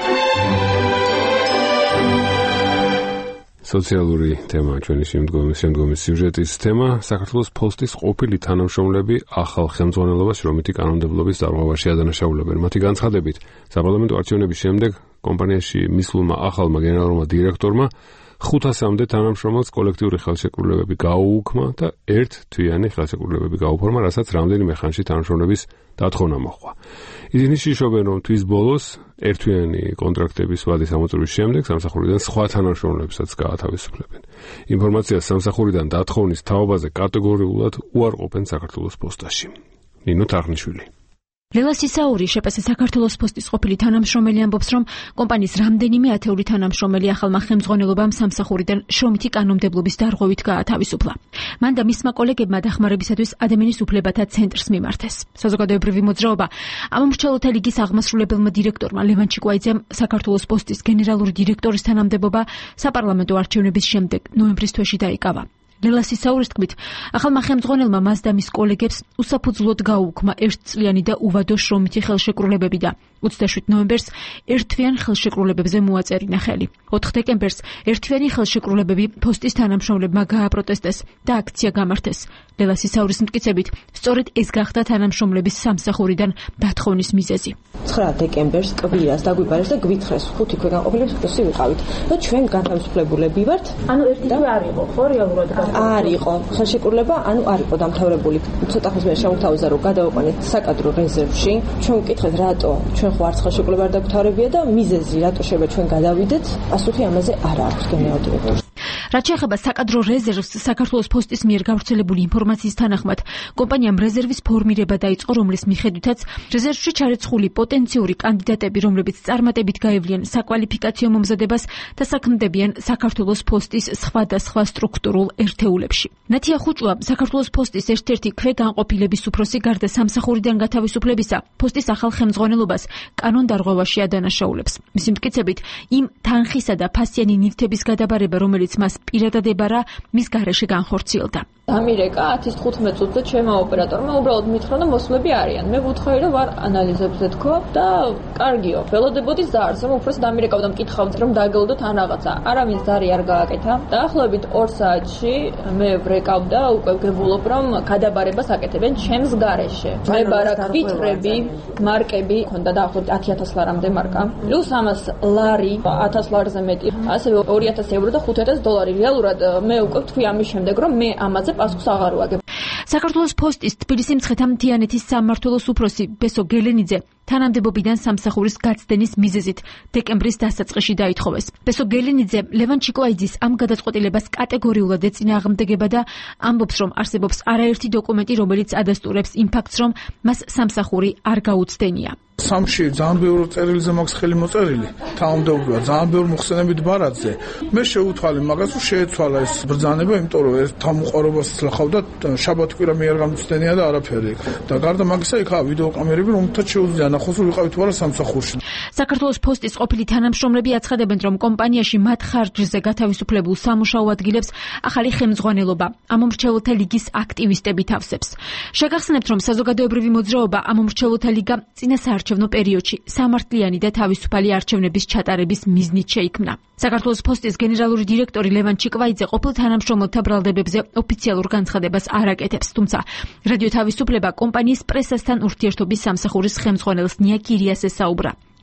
სოციალური თემა ჩვენი შემდგომი შემდგომი სიუჟეტის თემა საქართველოს ფოსტის ყოფილი თანამშრომლები ახალ ხელმძღვანელობას შრომითი კანონმდებლობის დარღვევაში ადანაშაულებენ. მათი განცხადებით, საპარლამენტო არჩევნების შემდეგ კომპანიაში მისულმა ახალმა გენერალურმა დირექტორმა ხუთასამდე თანამშრომელს კოლექტიური ხელშეკრულებები გაუუქმა და ერთ თვიანი ხელშეკრულებები გაუფორმა, რასაც რამდენიმე ხანში თანამშრომლების დათხოვნა მოჰყვა. ისინი შიშობენ, რომ თვის ბოლოს ერთთვიანი კონტრაქტების ვადის ამოწურვის შემდეგ სამსახურიდან სხვა თანამშრომლებსაც გაათავისუფლებენ. ინფორმაციას სამსახურიდან დათხოვნის თაობაზე კატეგორიულად უარყოფენ საქართველოს პოსტაში. ნინო თარხნიშვილი. ლელა სისაური შეპეს საქართველოს პოსტის ყოფილი თანამშრომელი ამბობს, რომ კომპანიის რამდენიმე ათეული თანამშრომელი ახალმა ხელმძღვანელობამ სამსახურიდან შრომითი კანონმდებლობის დარღვევით გაათავისუფლა. მან და მისმა კოლეგებმა დახმარებისათვის ადამიანის უფლებათა ცენტრს მიმართეს. საზოგადოებრივი მოძრაობა ამომრჩეველთა ლიგის აღმასრულებელმა დირექტორმა ლევან ჩიკვაიძემ საქართველოს პოსტის გენერალური დირექტორის თანამდებობა საპარლამენტო არჩევნების შემდეგ ნოემბრის თვეში დაიკავა. ლელა სისაურის თქმით, ახალმა ხელმძღვანელმა მას და მის კოლეგებს უსაფუძვლოდ გაუუქმა ერთწლიანი და უვადო შრომითი ხელშეკრულებები და ოცდაშვიდ ნოემბერს ერთთვიან ხელშეკრულებებზე მოაწერინა ხელი. ოთხ დეკემბერს ერთთვიანი ხელშეკრულებები პოსტის თანამშრომლებმა გააპროტესტეს და აქცია გამართეს. ლელა სისაურის მტკიცებით, სწორედ ეს გახდა თანამშრომლების სამსახურიდან დათხოვნის მიზეზი. ცხრა დეკემბერს კვირას დაგვიბარეს და გვითხრეს ხუთი ქვეგან ყოფილებს ხუთი ვიყავით. და ჩვენ გათავისუფლებულები ვართ. ანუ ერთი თვე არ იყო, ხო რეალურად? არ იყო ხელშეკრულება, ანუ არ იყო დამთავრებული. ცოტა ხნის მერე შემოგთავაზა, რომ გადავაყვანეთ საკადრო რეზერვში. ჩვენ ვკითხეთ, რატო ჩვენ ხო არც ხელშეკრულება არ დაგვთავრებია და მიზეზი რატო შეიძლება ჩვენ გადავიდეთ? პასუხი ამაზე არ აქვს გენერალურ დირექტორს. რაც შეეხება საკადრო რეზერვს, საქართველოს პოსტის მიერ გავრცელებული ინფორმაციის თანახმად, კომპანიამ რეზერვის ფორმირება დაიწყო, რომლის მიხედვითაც რეზერვში ჩარეცხული პოტენციური კანდიდატები, რომლებიც წარმატებით გაევლიან საკვალიფიკაციო მომზადებას და საქმდებიან საქართველოს პოსტის სხვადასხვა სტრუქტურულ ერთეულებში. ნათია ხუჭუა, საქართველოს პოსტის ერთ-ერთი ქვეგანყოფილების უფროსი, გარდა სამსახურიდან გათავისუფლებისა, პოსტის ახალ ხელმძღვანელობას კანონდარღვევაში ადანაშაულებს. მისი მტკიცებით, იმ თანხისა და ფასიანი ნივთების გადაბარება, რომელიც მას პირადად ებარა, მის გარეშე განხორციელდა. დამირეკა ათის თხუთმეტ წუთზე ჩემმა ოპერატორმა უბრალოდ მითხრა, რომ მოსვლები არიან. მე ვუთხარი, რომ ვარ ანალიზებზე თქო და კარგიო. ველოდებოდი ზარს, რომ უბრალოდ დამირეკავ და მკითხავდი, რომ დაგელოდოთ ან რაღაცა. არავინ ზარი არ გააკეთა. დაახლოებით ორ საათში მე ვრეკავ და უკვე ვგებულობ, რომ გადაბარებას აკეთებენ ჩემს გარეშე. მე ბარაკ ფიტრები, მარკები, ქონდა დაახლოებით ათი ათას ლარამდე მარკა. პლუს ამას ლარი, ათას ლარზე მეტი, ასევე ორი ათასი ევრო და ხუთი ათასი დოლარი. რეალურად მე უკვე ვთქვი ამის შემდეგ, რომ მე ამაზე პასუხს აღარ ვაგებ. საქართველოს პოსტის თბილისის მცხეთა-მთიანეთის სამმართველოს უფროსი ბესო გელენიძე თანამდებობიდან სამსახურის გაცდენის მიზეზით დეკემბრის დასაწყისში დაითხოვეს. ბესო გელენიძე ლევან ჩიკვაიძის ამ გადაწყვეტილებას კატეგორიულად ეწინააღმდეგება და ამბობს, რომ არსებობს არაერთი დოკუმენტი, რომელიც ადასტურებს იმ ფაქტს, რომ მას სამსახური არ გაუცდენია. სამში ძალიან ბევრი წერილზე მაქვს ხელი მოწერილი. თანამდებობა ძალიან ბევრი მოხსენებით ბარათზე. მე შეუთვალე მაგას, რომ შეეცვალა ეს ბრძანება, იმიტომ რომ ერთ თამუყარობას ლახავდა შაბათ-კვირა მე არ გამწდენია და არაფერი. და გარდა მაგისა იქაა ვიდეო კამერები, რომელთაც შეუძლია ნახოს, რომ ვიყავით ვარა სამსახურში. საქართველოს პოსტის ყოფილი თანამშრომლები აცხადებენ, რომ კომპანიაში მათ ხარჯზე გათავისუფლებულ სამუშაო ადგილებს ახალი ხელმძღვანელობა ამომრჩეველთა ლიგის აქტივისტები თავსებს. შეგახსენებთ, რომ საზოგადოებრივი მოძრაობა ამომრჩეველთა ლიგა წინა საარჩევნო პერიოდში სამართლიანი და თავისუფალი არჩევნების ჩატარების მიზნით შეიქმნა. საქართველოს პოსტის გენერალური დირექტორი ლევან ჩიკვაიძე ყოფილ თანამშრომელთა ბრალდებებზე ოფიციალურ განცხადებას არ აკეთებს, თუმცა რადიო თავისუფლება კომპანიის პრესასთან ურთიერთობის სამსახურის ხელმძღვანელს ნია კირიას ესაუბრა.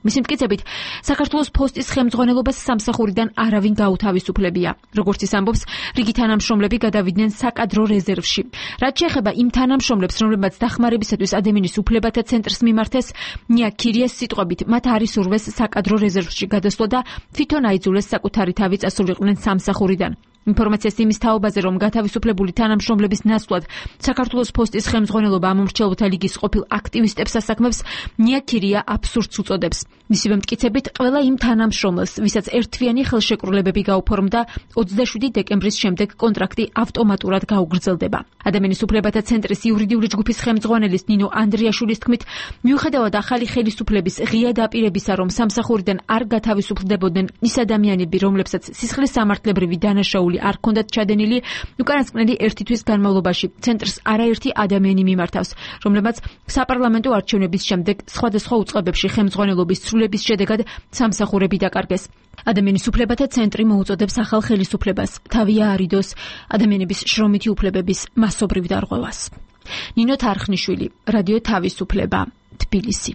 მისი მტკიცებით, საქართველოს ფოსტის ხელმძღვანელობას სამსახურიდან არავინ გაუთავისუფლებია. როგორც ის ამბობს, რიგი თანამშრომლები გადავიდნენ საკადრო რეზერვში. რაც შეეხება იმ თანამშრომლებს, რომლებმაც დახმარებისათვის ადამიანის უფლებათა ცენტრს მიმართეს, ნია ქირიეს სიტყვებით, მათ არის ურვეს საკადრო რეზერვში გადასვლა და თვითონ აიძულეს საკუთარი თავი წასულიყვნენ სამსახურიდან. ინფორმაციას იმის თაობაზე, რომ გათავისუფლებული თანამშრომლების ნაცვლად საქართველოს ფოსტის ხელმძღვანელობა ამომრჩევლთა ლიგის ყოფილ აქტივისტებს ასაქმებს, ნია ქირია აბსურდს უწოდებს. მისივე მტკიცებით, ყველა იმ თანამშრომელს, ვისაც ერთთვიანი ხელშეკრულებები გაუფორმდა, ოცდაშვიდი დეკემბრის შემდეგ კონტრაქტი ავტომატურად გაუგრძელდება. ადამიანის უფლებათა ცენტრის იურიდიული ჯგუფის ხელმძღვანელის ნინო ანდრიაშვილის თქმით, მიუხედავად ახალი ხელისუფლების ღია დაპირებისა, რომ სამსახურიდან არ გათავისუფლდებოდნენ ის ადამიანები, რომლებსაც სისხლის სამართლებრივი დანაშაული არ ქონდათ ჩადენილი, უკანასკნელი ერთი თვის განმავლობაში ცენტრს არაერთი ადამიანი მიმართავს, რომლებმაც საპარლამენტო არჩევნების შემდეგ სხვადასხვა უწყებებში ხელმძღვანელობის ცვლილების შედეგად სამსახურები დაკარგეს. ადამიანის უფლებათა ცენტრი მოუწოდებს ახალ ხელისუფლებას თავი აარიდოს ადამიანების შრომითი უფლებების მასობრივ დარღვევას. ნინო თარხნიშვილი, რადიო თავისუფლება, თბილისი.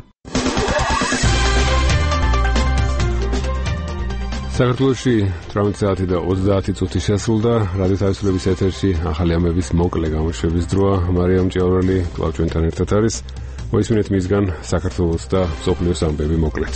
საქართველოში ათრამეტი საათი და ოცდაათი წუთი შესრულდა. რადიო თავისუფლების ეთერში ახალი ამების მოკლე გამოშვების დროა. მარიამ ჭიაურელი კვლავ ჩვენთან ერთად არის. მოისმინეთ მისგან საქართველოს და მსოფლიოს ამბები მოკლედ.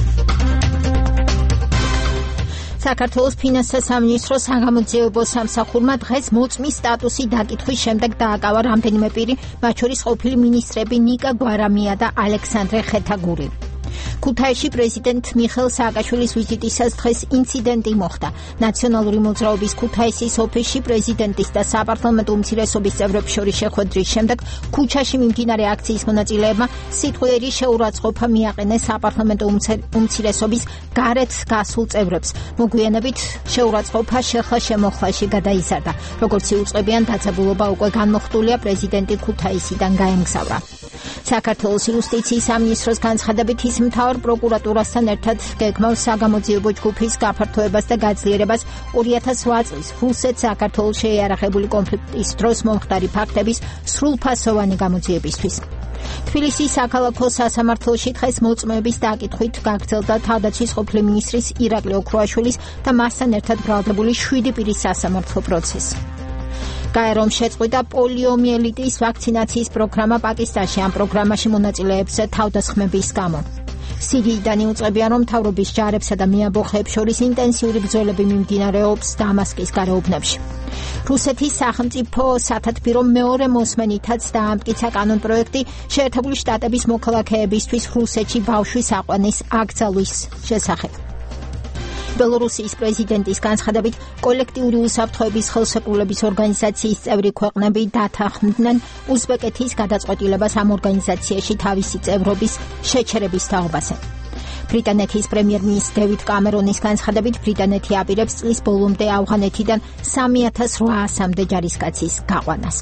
საქართველოს ფინანსთა სამინისტროს საგამოძიებო სამსახურმა დღეს მოწმის სტატუსი დაკითხვის შემდეგ დააკავა რამდენიმე პირი, მათ შორის ყოფილი მინისტრები ნიკა გვარამია და ალექსანდრე ხეთაგური. ქუთაისში პრეზიდენტ მიხეილ სააკაშვილის ვიზიტისას დღეს ინციდენტი მოხდა. ნაციონალური მოძრაობის ქუთაისის ოფისში პრეზიდენტის და საპარლამენტო უმცირესობის წევრებს შორის შეხვედრის შემდეგ ქუჩაში მიმდინარე აქციის მონაწილეებმა სიტყვიერი შეურაცხყოფა მიაყენეს საპარლამენტო უმცირესობის გარეთ გასულ წევრებს. მოგვიანებით შეურაცხყოფა შეხლა-შემოხლაში გადაიზარდა. როგორც იუწყებიან, დაძაბულობა უკვე განმოხტულია, პრეზიდენტი ქუთაისიდან გაემგზავრა. საქართველოს იუსტიციის სამინისტროს განცხადებით ის მთავარ პროკურატურასთან ერთად გეგმავს საგამოძიებო ჯგუფის გაფართოებას და გაძლიერებას ორი ათას ოთხ წლის რუსეთ-საქართველოს შეიარაღებული კონფლიქტის დროს მომხდარი ფაქტების სრულფასოვანი გამოძიებისთვის. თბილისის საქალაქო სასამართლოში დღეს მოწმეების დაკითხვით გაგრძელდა თავდაცვის ყოფილი მინისტრის ირაკლი ოქროაშვილის და მასთან ერთად ბრალდებული შვიდი პირის სასამართლო პროცესი. გაერომ შეწყვიტა პოლიომიელიტის ვაქცინაციის პროგრამა პაკისტანში. ამ პროგრამაში მონაწილეებზე თავდასხმების გამო. სირიიდან იუწყებიან, რომ მთავრობის ჯარებსა და მეამბოხეებს შორის ინტენსიური ბრძოლები მიმდინარეობს დამასკის გარეუბნებში. რუსეთის სახელმწიფო სათათბირო მეორე მოსმენითაც დაამტკიცა კანონპროექტი შეერთებული შტატების მოქალაქეებისთვის რუსეთში ბავშვის აყვანის აკრძალვის შესახებ. ბელორუსიის პრეზიდენტის განცხადებით, კოლექტიური უსაფრთხოების ხელშეკრულების ორგანიზაციის წევრი ქვეყნები დათანხმდნენ უზბეკეთის გადაწყვეტილებას ამ ორგანიზაციაში თავისი წევრობის შეჩერების თაობაზე. ბრიტანეთის პრემიერ-მინისტრი დევიდ კამერონის განცხადებით, ბრიტანეთი აპირებს წლის ბოლომდე ავღანეთიდან სამი ათას რვაასამდე ჯარისკაცის გაყვანას.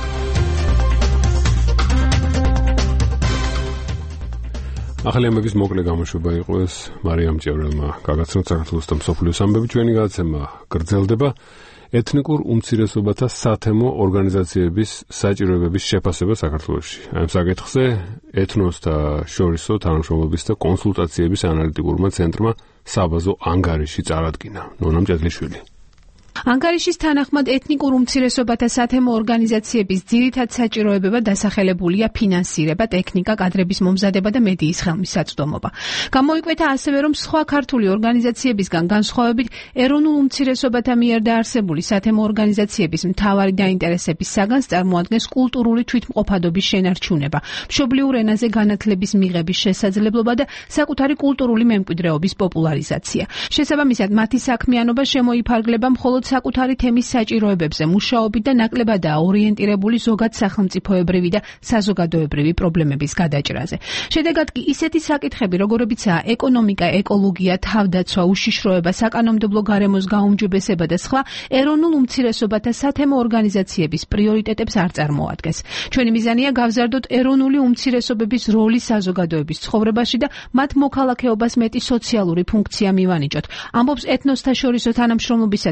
ახალი ამბების მოკლე გამოშვება იყო ეს. მარიამ ჭიაურელმა გაგაცნოთ საქართველოს და მსოფლიოს ამბები. ჩვენი გადაცემა გრძელდება. ეთნიკურ უმცირესობათა სათემო ორგანიზაციების საჭიროებების შეფასება საქართველოში. ამ საკითხზე ეთნოსთა შორისო თანამშრომლობის და კონსულტაციების ანალიტიკურმა ცენტრმა საბაზო ანგარიში წარადგინა. ნონამ ჭედლიშვილი. ანგარიშის თანახმად ეთნიკურ უმცირესობათა სათემო ორგანიზაციების ძირითად საჭიროებება დასახელებულია ფინანსირება, ტექნიკა, კადრების მომზადება და მედიის ხელმისაწვდომობა. გამოიკვეთა ასევე, რომ სხვა ქართული ორგანიზაციებისგან განსხვავებით, ეროვნულ უმცირესობათა მიერ დაარსებული სათემო ორგანიზაციების მთავარი დაინტერესების საგანს წარმოადგენს კულტურული თვითმყოფადობის შენარჩუნება, მშობლიურ ენაზე განათლების მიღების შესაძლებლობა და საკუთარი კულტურული მემკვიდრეობის პოპულარიზაცია. შესაბამისად, მათი საქმიანობა შემოიფარგლება მხოლოდ საკუთარი თემის საჭიროებებზე მუშაობით და ნაკლებადაა ორიენტირებული ზოგად სახელმწიფოებრივი და საზოგადოებრივი პრობლემების გადაჭრაზე. შედეგად კი ისეთი საკითხები, როგორებიცაა ეკონომიკა, ეკოლოგია, თავდაცვა, უშიშროება, საკანონმდებლო გარემოს გაუმჯობესება და სხვა, ეროვნულ უმცირესობათა სათემო ორგანიზაციების პრიორიტეტებს არ წარმოადგენს. ჩვენი მიზანია გავზარდოთ ეროვნული უმცირესობების როლი საზოგადოების ცხოვრებაში და მათ მოქალაქეობას მეტი სოციალური ფუნქცია მივანიჭოთ. ამბობს ეთნოსთა შორისო თანამშრომლობისა და კონსულტაციების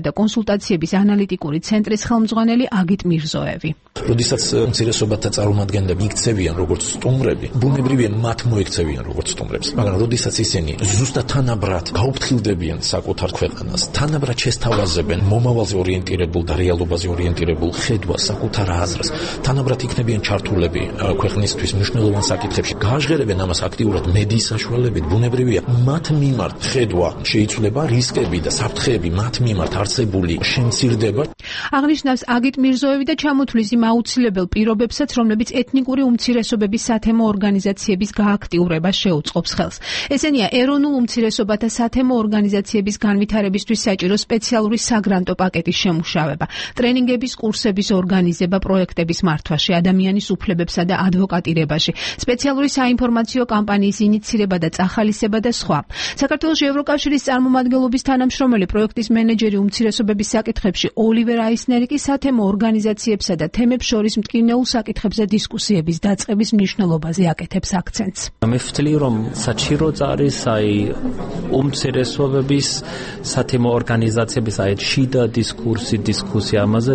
კონსულტაციების ანალიტიკური ცენტრის ხელმძღვანელი აგით მირზოევი. როდესაც უმცირესობათა წარმომადგენლები იქცევიან როგორც სტუმრები, ბუნებრივია მათ მოიქცევიან როგორც სტუმრებს, მაგრამ როდესაც ისინი ზუსტად თანაბრად გაუფრთხილდებიან საკუთარ ქვეყანას, თანაბრად შესთავაზებენ მომავალზე ორიენტირებულ და რეალობაზე ორიენტირებულ ხედვას, საკუთარ აზრს, თანაბრად იქნებიან ჩართულები ქვეყნისთვის მნიშვნელოვან საკითხებში, გააჟღერებენ ამას აქტიურად მედიის საშუალებით, ბუნებრივია მათ მიმართ ხედვა შეიცვლება, რისკები და საფრთხეები მათ მიმართ არსებული შემცირდება. აღნიშნავს აგით მირზოევი და ჩამოთვლის იმ აუცილებელ პირობებსაც, რომლებიც ეთნიკური უმცირესობების სათემო ორგანიზაციების გააქტიურებას შეუწყობს ხელს. ესენია ეროვნულ უმცირესობათა სათემო ორგანიზაციების განვითარებისთვის საჭირო სპეციალური საგრანტო პაკეტის შემუშავება, ტრენინგების, კურსების ორგანიზება პროექტების მართვაში, ადამიანის უფლებებსა და ადვოკატირებაში, სპეციალური საინფორმაციო კამპანიის ინიცირება და წახალისება და სხვა. საქართველოს ევროკავშირის წარმომადგენლობის თანამშრომელი პროექტის მენეჯერი უმცირესობების საკითხებში ოლივერ აისნერი კი სათემო ორგანიზაციებსა და თემებს შორის მტკივნეულ საკითხებზე დისკუსიების დაწყების მნიშვნელობაზე აკეთებს აქცენტს. მე ვთვლი, რომ საჭიროც არის აი უმცირესობების სათემო ორგანიზაციების აი შიდა დისკურსი, დისკუსია ამაზე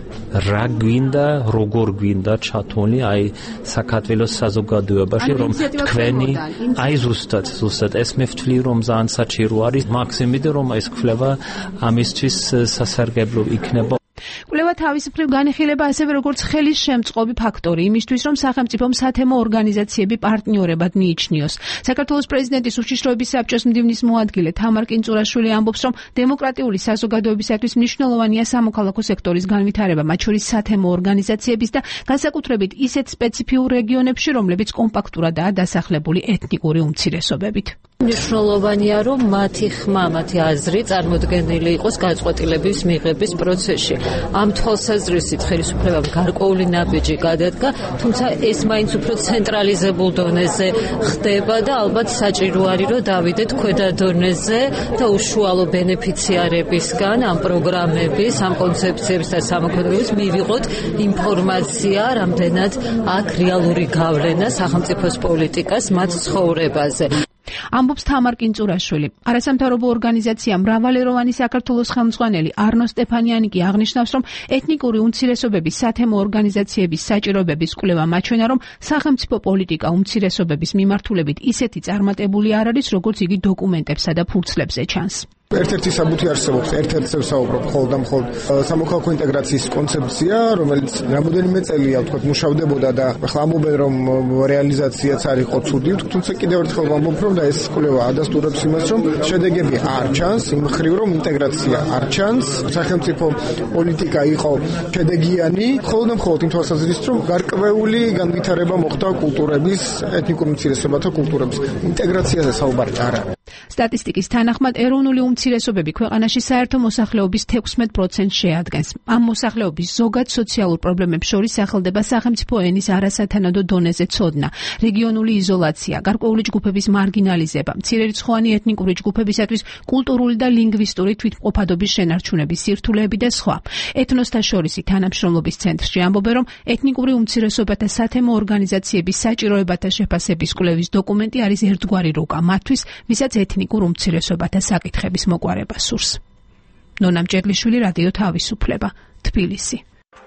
რა გვინდა, როგორ გვინდა ჩათვლი აი საქართველოს საზოგადოებაში, რომ თქვენი აი ზუსტად, ზუსტად ეს მე ვთვლი, რომ ძალიან საჭირო არის მაქსიმუმი, რომ ეს კვლევა ამისთვის სასარგებლო იქნება. კვლევა თავის მხრივ განიხილება ასევე როგორც ხელის შემწყობი ფაქტორი იმისთვის, რომ სახელმწიფომ სათემო ორგანიზაციები პარტნიორებად მიიჩნიოს. საქართველოს პრეზიდენტის უშიშროების საბჭოს მდივნის მოადგილე თამარ კინწურაშვილი ამბობს, რომ დემოკრატიული საზოგადოებისათვის მნიშვნელოვანია სამოქალაქო სექტორის განვითარება, მათ შორის სათემო ორგანიზაციების და განსაკუთრებით ისეთ სპეციფიურ რეგიონებში, რომლებიც კომპაქტურადაა დასახლებული ეთნიკური უმცირესობებით. მნიშვნელოვანია, რომ მათი ხმა, მათი აზრი წარმოდგენილი იყოს გაწყვეტილების მიღების პროცესში. ამ თვალსაზრისით ხელისუფლებამ გარკვეული ნაბიჯი გადადგა, თუმცა ეს მაინც უფრო ცენტრალიზებულ დონეზე ხდება და ალბათ საჭირო არის, რომ დავიდეთ ქვედა დონეზე და უშუალო ბენეფიციარებისგან ამ პროგრამების, ამ კონცეფციების და სამოქმედების მივიღოთ ინფორმაცია, რამდენად აქ რეალური გავლენა სახელმწიფოს პოლიტიკას მათ ცხოვრებაზე. ამბობს თამარ კინწურაშვილი. არასამთავრობო ორგანიზაცია მრავალეროვანი საქართველოს ხელმძღვანელი არნო სტეფანიანი კი აღნიშნავს, რომ ეთნიკური უმცირესობების სათემო ორგანიზაციების საჭიროებების კვლევა მაჩვენა, რომ სახელმწიფო პოლიტიკა უმცირესობების მიმართულებით ისეთი წარმატებული არ არის, როგორც იგი დოკუმენტებსა და ფურცლებზე ჩანს. ერთ-ერთი საბუთი არსებობს, ერთ-ერთზე ვსაუბრობ მხოლოდ და მხოლოდ სამოქალაქო ინტეგრაციის კონცეფცია, რომელიც რამოდენიმე წელია ვთქვათ მუშავდებოდა და ახლა ამბობენ, რომ რეალიზაციაც არ იყო ცუდი, თუმცა კიდევ ერთხელ ვამბობ, რომ და ეს კვლევა ადასტურებს იმას, რომ შედეგები არ ჩანს, იმ მხრივ რომ ინტეგრაცია არ ჩანს, სახელმწიფო პოლიტიკა იყო შედეგიანი, მხოლოდ და მხოლოდ იმ თვალსაზრისით, რომ გარკვეული განვითარება მოხდა კულტურების, ეთნიკურ უმცირესობათა კულტურების ინტეგრაციაზე საუბარი არ არის. სტატისტიკის თანახმად ეროვნული უმცირესობები ქვეყანაში საერთო მოსახლეობის თექვსმეტ პროცენტს შეადგენს. ამ მოსახლეობის ზოგად სოციალურ პრობლემებს შორის სახელდება სახელმწიფო ენის არასათანადო დონეზე ცოდნა, რეგიონული იზოლაცია, გარკვეული ჯგუფების მარგინალიზება, მცირერიცხოვანი ეთნიკური ჯგუფებისათვის კულტურული და ლინგვისტური თვითმყოფადობის შენარჩუნების სირთულეები და სხვა. ეთნოსთა შორისი თანამშრომლობის ცენტრში ამბობენ, რომ ეთნიკური უმცირესობათა სათემო ორგანიზაციების საჭიროებათა შეფასების კვლევის დოკუმენტი არის ერთგვარი რუკა მათთვის, ვისაც ეთნიკურ უმცირესობათა საკითხების მოყვარება სურს. ნონა მჭედლიშვილი, რადიო თავისუფლება, თბილისი.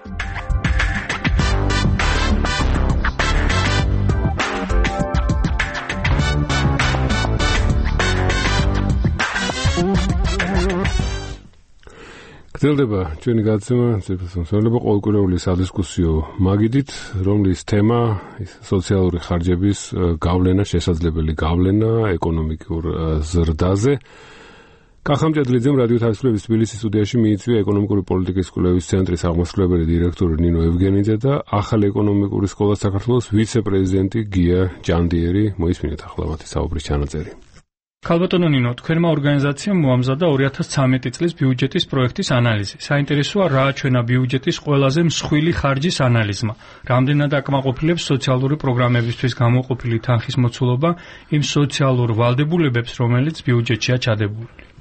გრძელდება ჩვენი გადაცემა ციფროსამსახურება ყოველკვირეული სადისკუსიო მაგიდით, რომლის თემა სოციალური ხარჯების გავლენა, შესაძლებელი გავლენა ეკონომიკურ ზრდაზე. კახა მჭედლიძემ რადიო თავისუფლების თბილისის სტუდიაში მიიწვია ეკონომიკური პოლიტიკის კვლევის ცენტრის აღმასრულებელი დირექტორი ნინო ევგენიძე და ახალი ეკონომიკური სკოლა საქართველოს ვიცე-პრეზიდენტი გია ჭანდიერი. მოისმინეთ ახლა მათი საუბრის ჩანაწერი. ქალბატონო ნინო, თქვენმა ორგანიზაციამ მოამზადა ორი ათას ცხრამეტი წლის ბიუჯეტის პროექტის ანალიზი. საინტერესოა რა აჩვენა ბიუჯეტის ყველაზე მსხვილი ხარჯის ანალიზმა. რამდენად აკმაყოფილებს სოციალური პროგრამებისთვის გამოყოფილი თანხის მოცულობა იმ სოციალურ ვალდებულებებს, რომელიც ბიუჯეტშია ჩადებული.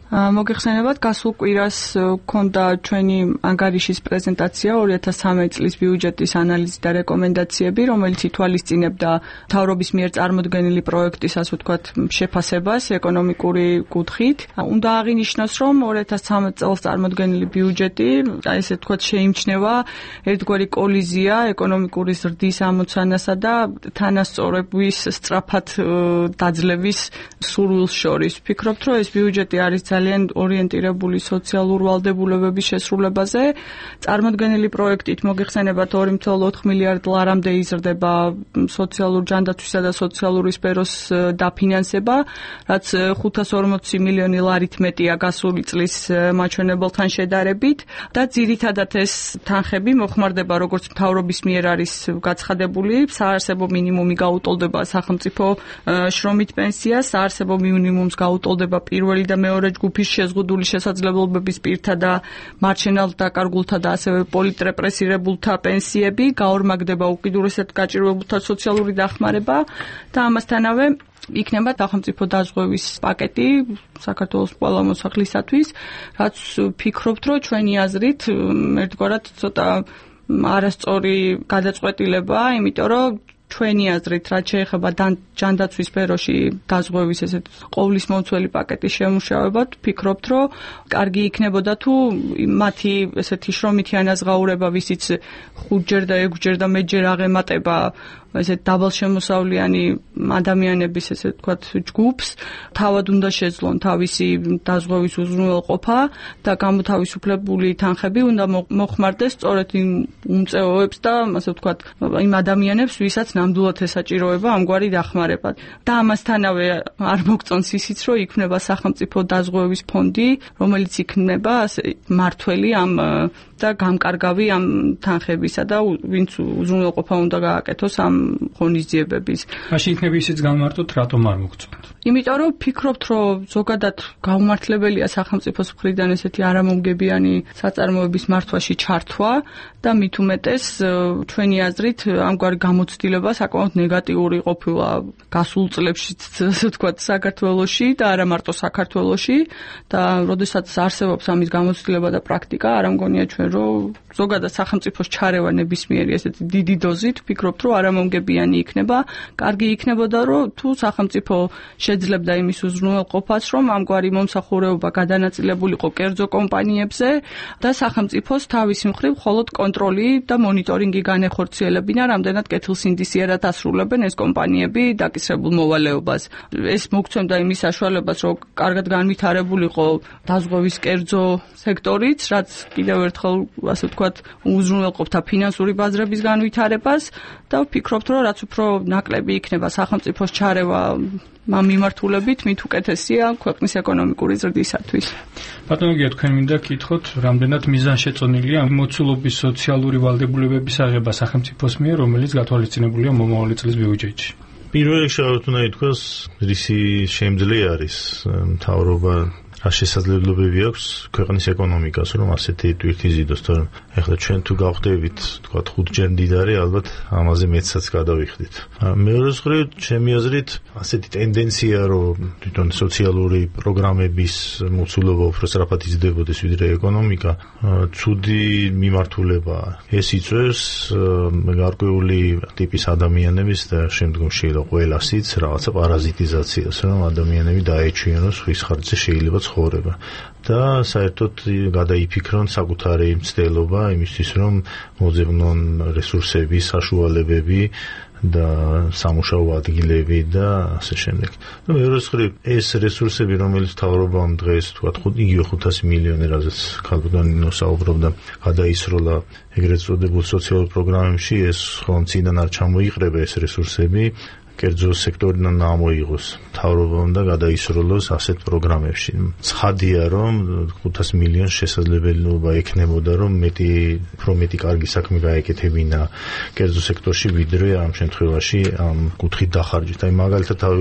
მოგეხსენებათ, გასულ კვირას ქონდა ჩვენი ანგარიშის პრეზენტაცია ორი ათას ცხრამეტი წლის ბიუჯეტის ანალიზი და რეკომენდაციები, რომელიც ითვალისწინებდა მთავრობის მიერ წარმოდგენილი პროექტის, ასე ვთქვათ, შეფასებას ეკონომიკური კუთხით. უნდა აღინიშნოს, რომ ორი ათას ცხრამეტი წელს წარმოდგენილი ბიუჯეტი, ესე ვთქვათ, შეიმჩნევა ერთგვარი კოლიზია ეკონომიკური ზრდის ამოცანასა და თანასწორობის სწრაფად დაძლევის სურვილს შორის. ვფიქრობთ, რომ ეს ბიუჯეტი არის ძალიან ორიენტირებული სოციალურ ვალდებულებების შესრულებაზე. წარმოდგენილი პროექტით მოგეხსენებათ ორი ფاصლე ოთხ მილიარდ ლარამდე იზრდება სოციალურ ჯანდაცვისა და სოციალური სფეროს დაფინანსება, რაც ხუთას ორმოცი მილიონი ლარით მეტია გასული წლის მაჩვენებელთან შედარებით და ძირითადად ეს თანხები მოხმარდება როგორც მთავრობის მიერ არის გაცხადებული, საარსებო მინიმუმი გაუტოლდება სახელმწიფო შრომით პენსიას, საარსებო მინიმუმს გაუტოლდება პირველი და მეორე ჯგუფის შეზღუდული შესაძლებლობების პირთა და მარჩენალ დაკარგულთა და ასევე პოლიტრეპრესირებულთა პენსიები, გაორმაგდება უკიდურესად გაჭირვებულთა სოციალური დახმარება და ამასთანავე იქნება სახელმწიფო დაზღვევის პაკეტი საქართველოს ყველა მოსახლისათვის, რაც ვფიქრობთ, რომ ჩვენი აზრით ერთგვარად ცოტა არასწორი გადაწყვეტილებაა, იმიტომ რომ ჩვენი აზრით, რაც შეეხება ჯანდაცვის სფეროში დაზღვევის ესეთ ყოვლისმომცველი პაკეტის შემუშავება, ვფიქრობთ, რომ კარგი იქნებოდა თუ მათი ესეთი შრომითი ანაზღაურება, ვისიც ხუთჯერ და ექვსჯერ და მეტჯერ აღემატება ესეთ დაბალშემოსავლიანი ადამიანების ესე ვთქვათ ჯგუფს, თავად უნდა შეძლონ თავისი დაზღვევის უზრუნველყოფა და გამოთავისუფლებული თანხები უნდა მოხმარდეს სწორედ იმ უმწეოებს და ასე ვთქვათ იმ ადამიანებს, ვისაც ნამდვილად ესაჭიროება ამგვარი დახმარება. და ამასთანავე არ მოგწონს ისიც, რომ იქნება სახელმწიფო დაზღვევის ფონდი, რომელიც იქნება მართველი ამ და გამკარგავი ამ თანხებისა და ვინც უზრუნველყოფა უნდა გააკეთოს ამ ღონისძიებების. მაშინ იქნება ისიც გამარტოთ, რატომ არ მოგწონთ? იმიტომ რომ ვფიქრობთ, რომ ზოგადად გაუმართლებელია სახელმწიფოს მხრიდან ესეთი არამომგებიანი საწარმოების მართვაში ჩართვა და მით უმეტეს ჩვენი აზრით ამგვარი გამოცდილება საკმაოდ ნეგატიური ყოფილა გასულ წლებშიც, ასე ვთქვათ, საქართველოში და არა მარტო საქართველოში და როდესაც არსებობს ამის გამოცდილება და პრაქტიკა, არ ამგონია ჩვენ რომ ზოგადად სახელმწიფოს ჩარევა ნებისმიერი ესეთი დიდი დოზით, ვფიქრობთ, რომ არამომგებიანი იქნება. კარგი იქნებოდა, რომ თუ სახელმწიფო შეძლებდა იმის უზრუნველყოფას, რომ ამგვარი მომსახურება გადანაწილებულიყო კერძო კომპანიებზე და სახელმწიფოს თავის მხრივ მხოლოდ კონტროლი და მონიტორინგი განეხორციელებინა, რამდენად კეთილსინდისიერად ასრულებენ ეს კომპანიები დაკისრებულ მოვალეობას. ეს მოგცემდა იმის საშუალებას, რომ კარგად განვითარებულიყო დაზღვევის კერძო სექტორიც, რაც კიდევ ერთხელ ასე ვთქვათ უზრუნველყოფდა ფინანსური ბაზრების განვითარებას და ვფიქრობთ, რომ რაც უფრო ნაკლები იქნება სახელმწიფოს ჩარევა ამ მიმართულებით, მით უკეთესია ქვეყნის ეკონომიკური ზრდისათვის. ბატონო გია, თქვენ მინდა გითხოთ, რამდენად მიზანშეწონილია მოცულობის სოციალური ვალდებულებების აღება სახელმწიფოს მიერ, რომელიც გათვალისწინებულია მომავალი წლის ბიუჯეტში? პირველ რიგში უნდა ითქვას, რისი შემძლე არის მთავრობა რა შესაძლებლობები აქვს ქვეყნის ეკონომიკას, რომ ასეთი ტვირთი ზიდოს, თორემ ეხლა ჩვენ თუ გავხდებით, თქვა ხუთჯერ მდიდარი, ალბათ ამაზე მეცაც გადავიხდით. მეორე მხრივ, ჩემი აზრით, ასეთი ტენდენცია, რომ თვითონ სოციალური პროგრამების მოცულობა უფრო სწრაფად იზრდებოდეს, ვიდრე ეკონომიკა, ცუდი მიმართულებაა. ეს იწვევს გარკვეული ტიპის ადამიანების და შემდგომში ყველასიც რაღაცა პარაზიტიზაციას, რომ ადამიანები დაეჩვიანოს ხვის ხარჯზე შეიძლება ცხოვრება და საერთოდ გადაიფიქრონ საკუთარი მცდელობა იმისთვის, რომ მოძებნონ რესურსები, საშუალებები და სამუშაო ადგილები და ასე შემდეგ. და მეორე მხრივ, ეს რესურსები, რომელიც მთავრობამ დღეს თქვა იგივე ხუთასი მილიონი, რაზეც ქალბატონი საუბრობდა, გადაისროლა ეგრეთ წოდებულ სოციალურ პროგრამებში, ეს ხომ წინან არ ჩამოიყრება ეს რესურსები, კერძო სექტორიდან ამოიღოს მთავრობამ და გადაისროლოს ასეთ პროგრამებში. ცხადია, რომ ხუთას მილიონს შესაძლებელობა ექნებოდა, რომ მეტი, უფრო მეტი კარგი საქმე გაეკეთებინა კერძო სექტორში, ვიდრე ამ შემთხვევაში ამ კუთხით დახარჯეთ. აი მაგალითად ავიღოთ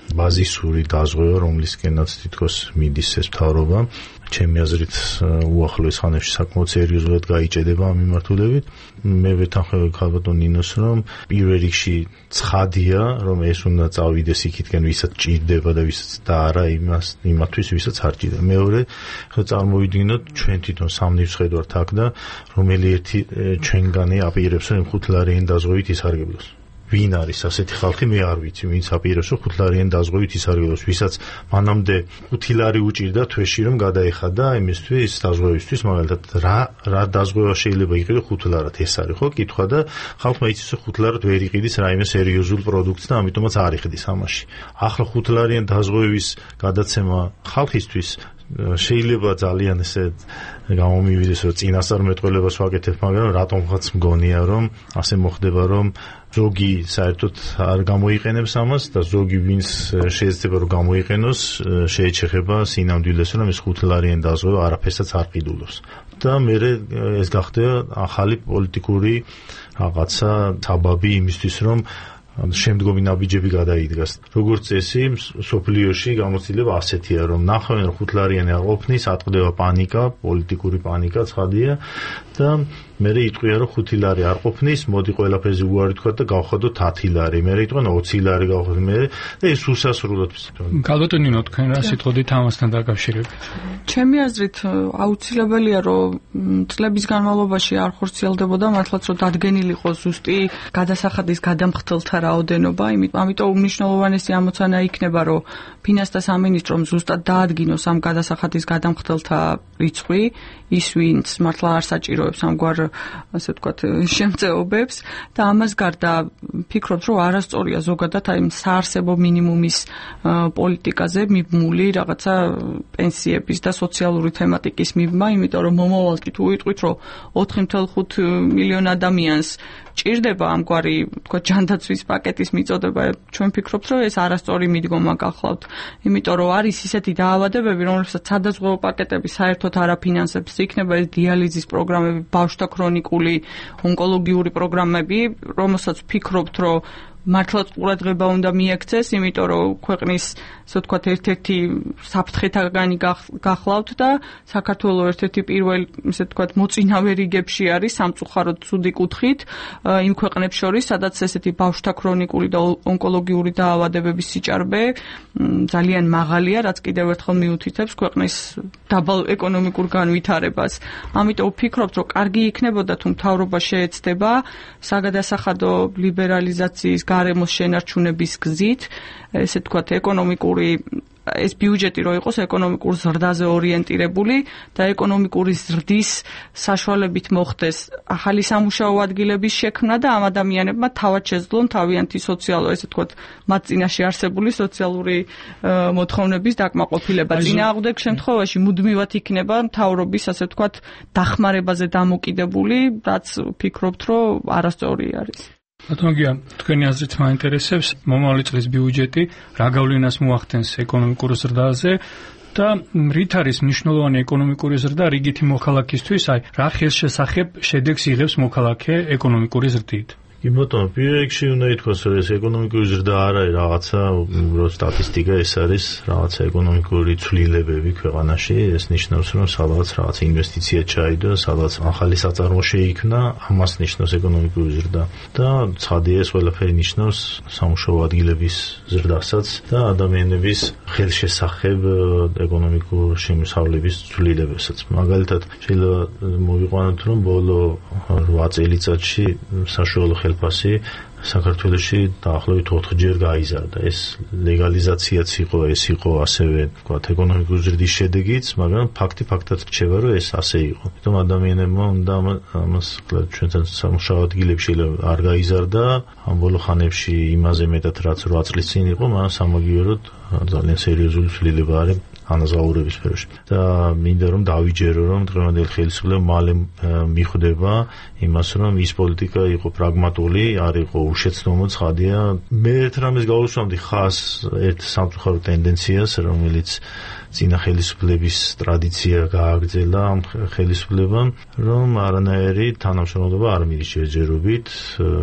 ბაზისური დაზღვევა, რომლისკენაც თითქოს მიდის ეს მთავრობა. ჩემი აზრით უახლოეს ხანებში საკმაოდ სერიოზულად გაიჭედება ამ მიმართულებით. მე ვეთანხმები ქალბატონ ნინოს, რომ პირველ რიგში ცხადია, რომ ეს უნდა წავიდეს იქითკენ, ვისაც ჭირდება და ვისაც და არა იმას იმათვის, ვისაც არ ჭირდება. მეორე, ხო წარმოვიდგინოთ, ჩვენ თვითონ სამნივსხედვართ აქ და რომელი ერთი ჩვენგანი აპირებს, რომ ხუთლარიანი დაზღვევით ისარგებლოს. ვინ არის ასეთი ხალხი, მე არ ვიცი, ვინც აპირებს, რომ ხუთლარიანი დაზღვევით ისარგებლოს, ვისაც მანამდე ხუთი ლარი უჭირდა თვეში, რომ გადაეხადა იმისთვის დაზღვევისთვის, მაგალითად, რა რა დაზღვევა შეიძლება იყიდო ხუთ ლარად, ეს არის ხო კითხვა და ხალხმა იცის, რომ ხუთ ლარად ვერ იყიდის რაიმე სერიოზულ პროდუქტს და ამიტომაც არ იყიდის ამაში. ახლა ხუთ ლარიან დაზღვევის გადაცემა ხალხისთვის შეიძლება ძალიან ესე გამომივიდეს, რომ წინასწარმეტყველებას ვაკეთებ, მაგრამ რატომღაც მგონია, რომ ასე მოხდება, რომ ზოგი საერთოდ არ გამოიყენებს ამას და ზოგი ვინც შეიძლება რომ გამოიყენოს, შეეჩეხება სინამდვილეს, რომ ეს ხუთლარიანი დაზღვევა არაფერსაც არ ყიდულობს. და მე ეს გახდება ახალი პოლიტიკური რაღაცა საბაბი იმისთვის, რომ შემდგომი ნაბიჯები გადაიდგას. როგორც წესი, სოფლიოში გამოცდილება ასეთია, რომ ნახავენ, რომ ხუთლარიანი არ ყოფნის, ატყდება პანიკა, პოლიტიკური პანიკა ცხადია და მე იტყვია, რომ ხუთი ლარი არ ყოფნის, მოდი ყველაფერზე უარი თქვა და გავხადოთ ათი ლარი. მე იტყვიან ოცი ლარი გავხადოთ მე და ეს უსასრულოდ ვსიტყვი. ქალბატონ ნინო, თქვენ რა სიტყვით ამასთან დაკავშირებით? ჩემი აზრით აუცილებელია, რომ წლების განმავლობაში არ ხორციელდებოდა მართლაც, რომ დადგენილიყო ზუსტი გადასახადის გადამხდელთა რაოდენობა, ამიტომ უმნიშვნელოვანესი ამოცანა იქნება, რომ ფინანსთა სამინისტრომ ზუსტად დაადგინოს ამ გადასახადის გადამხდელთა რიცხვი, ის ვინც მართლა არ საჭიროებს ამგვარ ასე ვთქვათ შემწეობებს და ამას გარდა ფიქრობთ, რომ არასწორია ზოგადად აი საარსებო მინიმუმის პოლიტიკაზე მიბმული რაღაცა პენსიების და სოციალური თემატიკის მიბმა, იმიტომ რომ მომავალში თუ ვიტყვით, რომ ოთხი წუთი ხუთი მილიონი ადამიანს ჭირდება ამგვარი თქვა ჯანდაცვის პაკეტის მიწოდება, ჩვენ ფიქრობთ, რომ ეს არასწორი მიდგომა გახლავთ, იმიტომ რომ არის ისეთი დაავადებები, რომლებსაც სადაზღვევო პაკეტები საერთოდ არ აფინანსებს, იქნება ეს დიალიზის პროგრამები, ბავშვთა ქრონიკული ონკოლოგიური პროგრამები, რომელსაც ფიქრობთ, რომ მართლაც ყურადღება უნდა მიექცეს, იმიტომ რომ ქვეყნის, ასე ვთქვათ, ერთ-ერთი საფრთხეთაგანი გახლავთ და საქართველოს ერთ-ერთი პირველი, ასე ვთქვათ, მოწინავე რიგებში არის სამწუხაროდ ცუდი კუთხით იმ ქვეყნებს შორის, სადაც ესეთი ბავშვთა ქრონიკული და ონკოლოგიური დაავადებების სიჭარბე ძალიან მაღალია, რაც კიდევ ერთხელ მიუთითებს ქვეყნის დაბალ ეკონომიკურ განვითარებას. ამიტომ ვფიქრობთ, რომ კარგი იქნებოდა თუ მთავრობა შეეცდება საგადასახადო ლიბერალიზაციის გარემოს შენარჩუნების გზით, ესე ვთქვათ, ეკონომიკური ეს ბიუჯეტი რო იყოს ეკონომიკურ ზრდაზე ორიენტირებული და ეკონომიკური ზრდის საშუალებით მოხდეს ახალი სამუშაო ადგილების შექმნა და ამ ადამიანებმა თავად შეძლონ თავიანთი სოციალურ, ესე ვთქვათ, მათ წინაშე არსებული სოციალური მოთხოვნების დაკმაყოფილება. წინააღმდეგ შემთხვევაში მუდმივად იქნება მთავრობის, ასე ვთქვათ, დახმარებაზე დამოკიდებული, რაც ვფიქრობთ, რომ არასწორი არის. ბატონგია, თქვენი აზრით მაინტერესებს მომავალი წლის ბიუჯეტი რა გავლენას მოახდენს ეკონომიკურ ზრდაზე და რით არის მნიშვნელოვანი ეკონომიკური ზრდა რიგითი მოქალაქისთვის, აი რა ხელშესახებ შედეგს იღებს მოქალაქე ეკონომიკური ზრდით? კი ბატონო, პირველ რიგში უნდა ითქვას, რომ ეს ეკონომიკური ზრდა არ არის რაღაცა უბრალოდ სტატისტიკა, ეს არის რაღაცა ეკონომიკური ცვლილებები ქვეყანაში, ეს ნიშნავს, რომ სადღაც რაღაცა ინვესტიცია ჩაიდო, სადღაც ახალი საწარმო შეიქმნა, ამას ნიშნავს ეკონომიკური ზრდა და ცხადია ეს ყველაფერი ნიშნავს სამუშაო ადგილების ზრდასაც და ადამიანების ხელშესახებ ეკონომიკურ შემოსავლების ცვლილებასაც. მაგალითად, შეიძლება მოვიყვანოთ, რომ ბოლო რვა წელიწადში საშუალო ხელფასი საქართველოში დაახლოებით ოთხჯერ გაიზარდა. ეს ლეგალიზაციაც იყო, ეს იყო ასევე, ვთქვათ, ეკონომიკური ზრდის შედეგიც, მაგრამ ფაქტი ფაქტად რჩება, რომ ეს ასე იყო. თუმცა ადამიანებმა უნდა ამას ჩვენთან სამუშაო ადგილებში შეიძლება არ გაიზარდა, ამ ბოლო ხანებში იმაზე მეტად რაც რვა წლის წინ იყო, მაგრამ სამაგიეროდ ძალიან სერიოზული ცვლილება არის ანაზღაურების სფეროში. და მინდა რომ დავიჯერო, რომ დღევანდელი ხელისუფლება მალე მიხვდება იმას, რომ ის პოლიტიკა იყო პრაგმატული, არ იყო უშეცდომო, ცხადია. მე ერთ რამეს გავუსვამდი ხას ერთ სამწუხარო ტენდენციას, რომელიც წინა ხელისუფლების ტრადიცია გააგრძელა ამ ხელისუფლებამ, რომ არანაირი თანამშრომლობა არ მიდის ჯერჯერობით,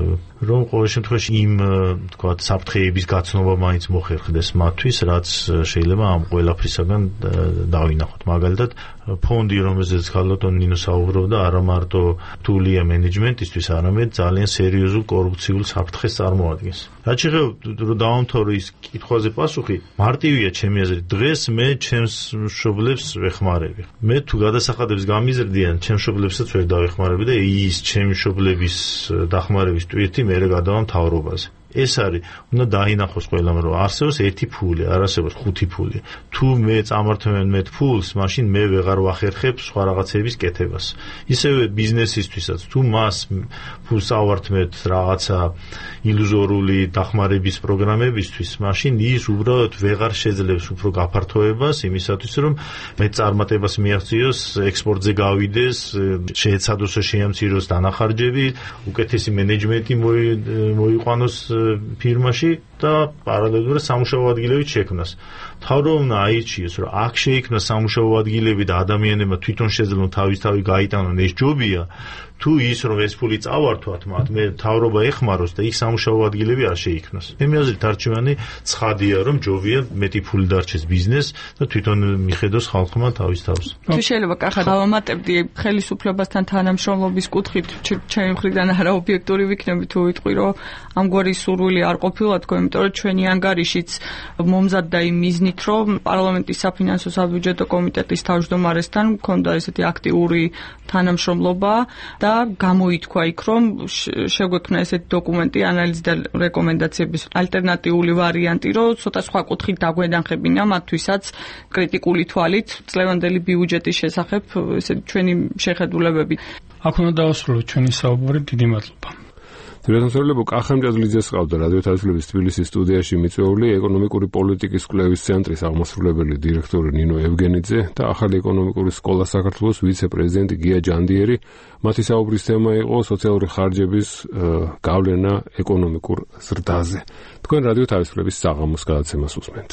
რომ ყოველ შემთხვევაში იმ თქვათ საფრთხეების გაცნობა მაინც მოხერხდეს მათთვის, რაც შეიძლება ამ ყველაფრისაგან დავინახოთ. მაგალითად, ფონდი, რომელზეც ქალბატონ ნინო საუბრობდა, არა მარტო რთულია მენეჯმენტისთვის, არამედ ძალიან სერიოზულ კორუფციულ საფრთხეს წარმოადგენს. რაც შეეხება რომ დავამთავრო ის კითხვაზე პასუხი, მარტივია ჩემი აზრით. დღეს მე ჩემს მშობლებს ვეხმარები. მე თუ გადასახადებს გამიზრდიან, ჩემს მშობლებსაც ვერ დავეხმარები და ის ჩემი მშობლების დახმარების ტვირთი მე გადავა მთავრობაზე. ეს არის, უნდა დაინახოს ყველამ, რომ არსებობს ერთი ფული, არ არსებობს ხუთი ფული. თუ მე წამართმევენ მე ფულს, მაშინ მე ვეღარ ვახერხებ სხვა რაღაცების კეთებას. ისევე ბიზნესისთვისაც, თუ მას ფულს ავართმევთ რაღაცა ილუზორული დახმარების პროგრამებისთვის, მაშინ ის უბრალოდ ვეღარ შეძლებს უფრო გაფართოებას იმისათვის, რომ მე წარმატებას მიაღწიოს, ექსპორტზე გავიდეს, შეეცადოს შეამციროს დანახარჯები, უკეთესი მენეჯმენტი მოიყვანოს ფირმაში და პარალელურად სამუშაო ადგილებით შექმნას. თავრობნა აირჩიოს, რომ აქ შეიქმნა სამუშაო ადგილები და ადამიანებმა თვითონ შეძლონ თავისთავად გაიტანონ, ეს ჯობია. თუ ის რომ ეს ფული წავართვათ მათ, მე თავრობა ეხმაროს და იქ სამუშაო ადგილები არ შეიქმნას. მე მეზრით არჩევანი ცხადია, რომ ჯობია მეტი ფული დარჩეს ბიზნესს და თვითონ მიხედოს ხალხმა თავის თავს. თუ შეიძლება კახა დავამატებდი ხელისუფლებასთან თანამშრომლობის კუთხით, ჩემი მხრიდან არა ობიექტური ვიქნები თუ ვიტყვი, რომ ამგვარი სურვილი არ ყოფილა თქო, იმიტომ რომ ჩვენი ანგარიშიც მომზადდა იმ მიზნით, რომ პარლამენტის საფინანსო საბიუჯეტო კომიტეტის თავმჯდომარესთან მქონდა ესეთი აქტიური თანამშრომლობა და გამოითქვა იქ, რომ შეგვექმნა ესეთი დოკუმენტი, ანალიზი და რეკომენდაციების ალტერნატიული ვარიანტი, რომ ცოტა სხვა კუთხით დაგვედანხებინა მათთვისაც კრიტიკული თვალით წლევანდელი ბიუჯეტის შესახებ ესეთი ჩვენი შეხედულებები. აქ უნდა დავასრულოთ ჩვენი საუბარი. დიდი მადლობა. თბილისელებო კახემჭადლიძეს ყავდა რადიო თავისუფლების თბილისის სტუდიაში მიწვეული ეკონომიკური პოლიტიკის კვლევის ცენტრის აღმასრულებელი დირექტორი ნინო ევგენიძე და ახალი ეკონომიკური სკოლა საქართველოს ვიცე-პრეზიდენტი გია ჯანდიერი. მათი საუბრის თემა იყო სოციალური ხარჯების გავლენა ეკონომიკურ ზრდაზე. თქვენ რადიო თავისუფლების საღამოს გადაცემას უსმენთ.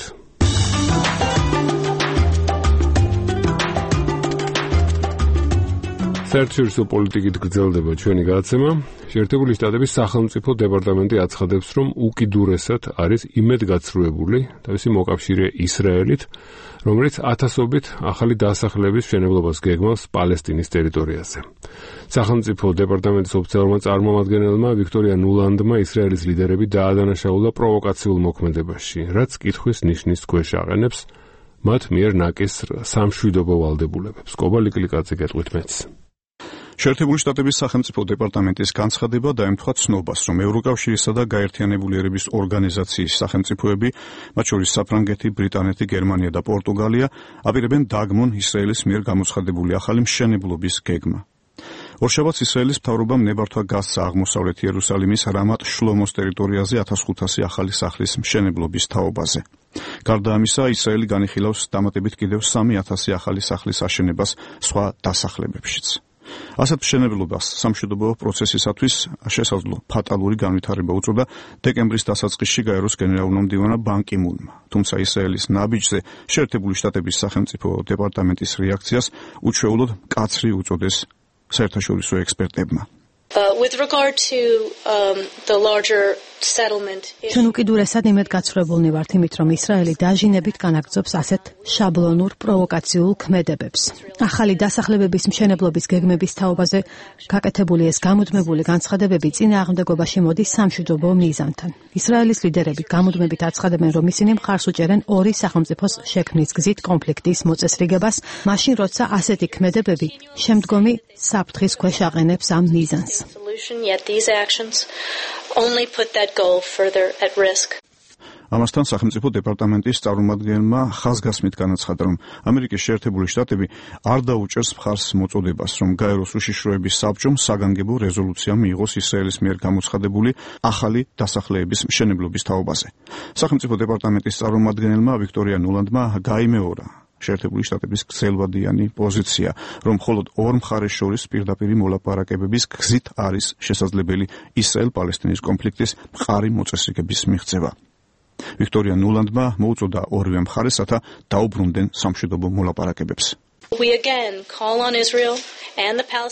საერთაშორისო პოლიტიკით გრძელდება ჩვენი გადაცემა. შეერთებული შტატების სახელმწიფო დეპარტამენტი აცხადებს, რომ უკიდურესად არის იმედგაცრუებული თავისი მოკავშირე ისრაელით, რომელიც ათასობით ახალი დასახლების მშენებლობას გეგმავს პალესტინის ტერიტორიაზე. სახელმწიფო დეპარტამენტის ოფიციალურმა წარმომადგენელმა ვიქტორია ნულანდმა ისრაელის ლიდერები დაადანაშაულა პროვოკაციულ მოქმედებაში, რაც კითხვის ნიშნის ქვეშ აყენებს მათ მიერ ნაკისრ სამშვიდობო ვალდებულებებს. კობა ლიკლიკაძე გეტყვით მეც. შეერთებული შტატების სახელმწიფო დეპარტამენტის განცხადება დაემთხვა ცნობას, რომ ევროკავშირისა და გაერთიანებული ერების ორგანიზაციის სახელმწიფოები, მათ შორის საფრანგეთი, ბრიტანეთი, გერმანია და პორტუგალია, აპირებენ დაგმონ ისრაელის მიერ გამოცხადებული ახალი მშენებლობის გეგმა. ორშაბათს ისრაელის მთავრობამ ნებართვა გასცა აღმოსავლეთ იერუსალიმის რამატ შლომოს ტერიტორიაზე ათას ხუთასი ახალი სახლის მშენებლობის თაობაზე. გარდა ამისა, ისრაელი განიხილავს დამატებით კიდევ სამი ათასი ახალი სახლის აშენებას სხვა დასახლებებშიც. ასეთ მშენებლობას სამშვიდობო პროცესისათვის შესაძლო ფატალური განვითარება უწოდა დეკემბრის დასაწყისში გაეროს გენერალურმა მდივანმა ბან კი მუნმა. თუმცა ისრაელის ნაბიჯზე შეერთებული შტატების სახელმწიფო დეპარტამენტის რეაქციას უჩვეულოდ მკაცრი უწოდეს საერთაშორისო ექსპერტებმა. Uh, with regard to um, the larger settlement. ჩვენ უკიდურესად იმედგაცრუებულნი ვართ იმით, რომ ისრაელი დაჟინებით განაგრძობს ასეთ შაბლონურ პროვოკაციულ ქმედებებს. ახალი დასახლებების მშენებლობის გეგმების თაობაზე გაკეთებული ეს გამუდმებული განცხადებები წინააღმდეგობაში მოდის სამშვიდობო მიზანთან. ისრაელის ლიდერები გამუდმებით აცხადებენ, რომ ისინი მხარს უჭერენ ორი სახელმწიფოს შექმნის გზით კონფლიქტის მოწესრიგებას, მაშინ როცა ასეთი ქმედებები შემდგომი საფრთხის ქვეშ აყენებს ამ მიზანს. Solution, yet these actions only put that goal further at risk. ამასთან სახელმწიფო დეპარტამენტის წარმომადგენელმა ხაზგასმით განაცხადა, რომ ამერიკის შეერთებული შტატები არ დაუჭერს მხარს მოწოდებას, რომ გაეროს უშიშროების საბჭომ საგანგებო რეზოლუცია მიიღოს ისრაელის მიერ გამოცხადებული ახალი დასახლების მშენებლობის თაობაზე. სახელმწიფო დეპარტამენტის წარმომადგენელმა ვიქტორია ნულანდმა გაიმეორა შეერთებული შტატების გრძელვადიანი პოზიცია, რომ მხოლოდ ორ მხარეს შორის პირდაპირი მოლაპარაკებების გზით არის შესაძლებელი ისრაელ-პალესტინის კონფლიქტის მყარი მოწესრიგების მიღწევა. ვიქტორია ნულანდმა მოუწოდა ორივე მხარეს, რათა დაუბრუნდნენ სამშვიდობო მოლაპარაკებებს. We again call on Israel and the Palestinians.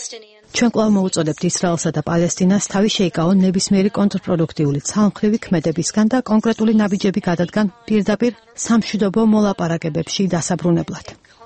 ჩვენ კვლავ მოუწოდებთ ისრაელსა და პალესტინას თავი შეიკავონ ნებისმიერი კონტრპროდუქტიული ცალმხრივი ქმედებისგან და კონკრეტული ნაბიჯები გადადგან პირდაპირ სამშვიდობო მოლაპარაკებებში დასაბრუნებლად.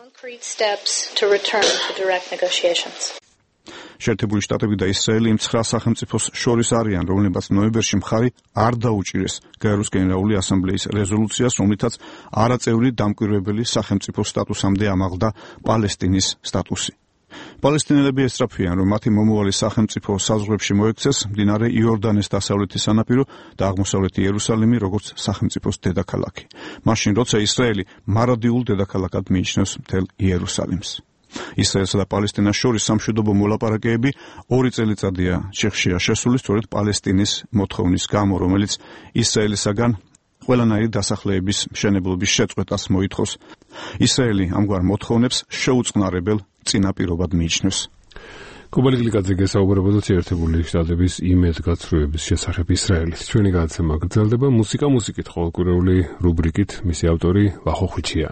შეერთებული შტატები და ისრაელი იმ ცხრა სახელმწიფოს შორის არიან, რომლებიც ნოემბერში მხარი არ დაუჭირეს გაეროს გენერალური ასამბლეის რეზოლუციას, რომლითაც არაწევრი დამკვირვებელი სახელმწიფოს სტატუსამდე ამაღლდა პალესტინის სტატუსი. პალესტინელები ესწრაფვიან, რომ მათი მომავალი სახელმწიფო საზღვრებში მოექცეს მდინარე იორდანეს დასავლეთი სანაპირო და აღმოსავლეთი იერუსალიმი როგორც სახელმწიფოს დედაქალაქი. მაშინ, როცა ისრაელი მარადიულ დედაქალაქად მიიჩნევს მთელ იერუსალიმს. ისრაელსა და პალესტინას შორის სამშვიდობო მოლაპარაკებები ორი წელიწადია ჩეხშია შესული სწორედ პალესტინის მოთხოვნის გამო, რომელიც ისრაელისაგან ყველანაირი დასახლეების მშენებლობის შეწყვეტას მოითხოვს. ისრაელი ამგვარ მოთხოვნებს შეუწყნარებელ წინაპირობად მიიჩნევს. კობალი გლიკაძე გესაუბრებოდა შეერთებული შტატების იმედგაცრუების შესახებ ისრაელის. ჩვენი გადაცემა გრძელდება მუსიკა მუსიკით, ყოველკვირეული რუბრიკით მისი ავტორი ვახო ხვიჩია.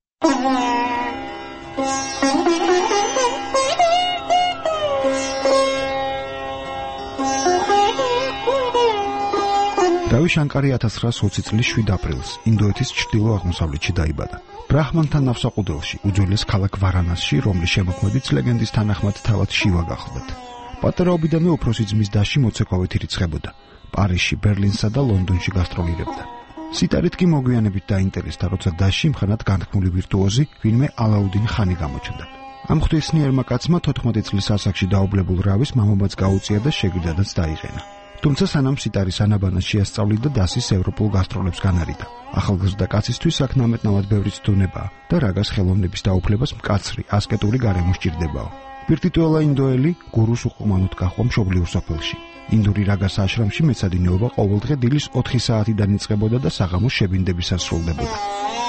რავი შანკარი ათას ცხრაასოცი წლის შვიდ აპრილს ინდოეთის ჩრდილო-აღმოსავლეთში დაიბადა. ბრაჰმანთა ნავსაყუდელში, უძველეს ქალაქ ვარანასში, რომლის შემოქმედიც ლეგენდის თანახმად თავად შივა გახლდათ. პატარაობიდანვე უფროსი ძმის დასში მოცეკვავით ირიცხებოდა. პარიზში, ბერლინსა და ლონდონში გასტროლირებდა. სიტარით კი მოგვიანებით დაინტერესდა, როცა დასში მხანად განთქმული ვირტუოზი, ვინმე ალაუდინ ხანი გამოჩნდა. ამ ღვთისმიერმა კაცმა თოთხმეტი წლის ასაკში დაობლებულ რავის მამამაც გაუწია და შეგირდადაც დაიღენა. თუმცა სანამ სიტარის ანაბანას შეასწავლიდა, დასის ევროპულ გასტროლებს განარიდა. ახალგაზრდა კაცისთვის აქ ნამეტნავად ბევრი ცდუნებაა და რაგას ხელოვნების დაუფლებას მკაცრი, ასკეტური გარემო სჭირდებაო. პირდიტუელა ინდოელი გურუს უყრმანოდ გაჰყვა მშობლიურ სოფელში. ინდური რაგას აშრამში მეცადინეობა ყოველდღე დილის ოთხი საათიდან იწყებოდა და საღამოს შებინდებისას სრულდებოდა.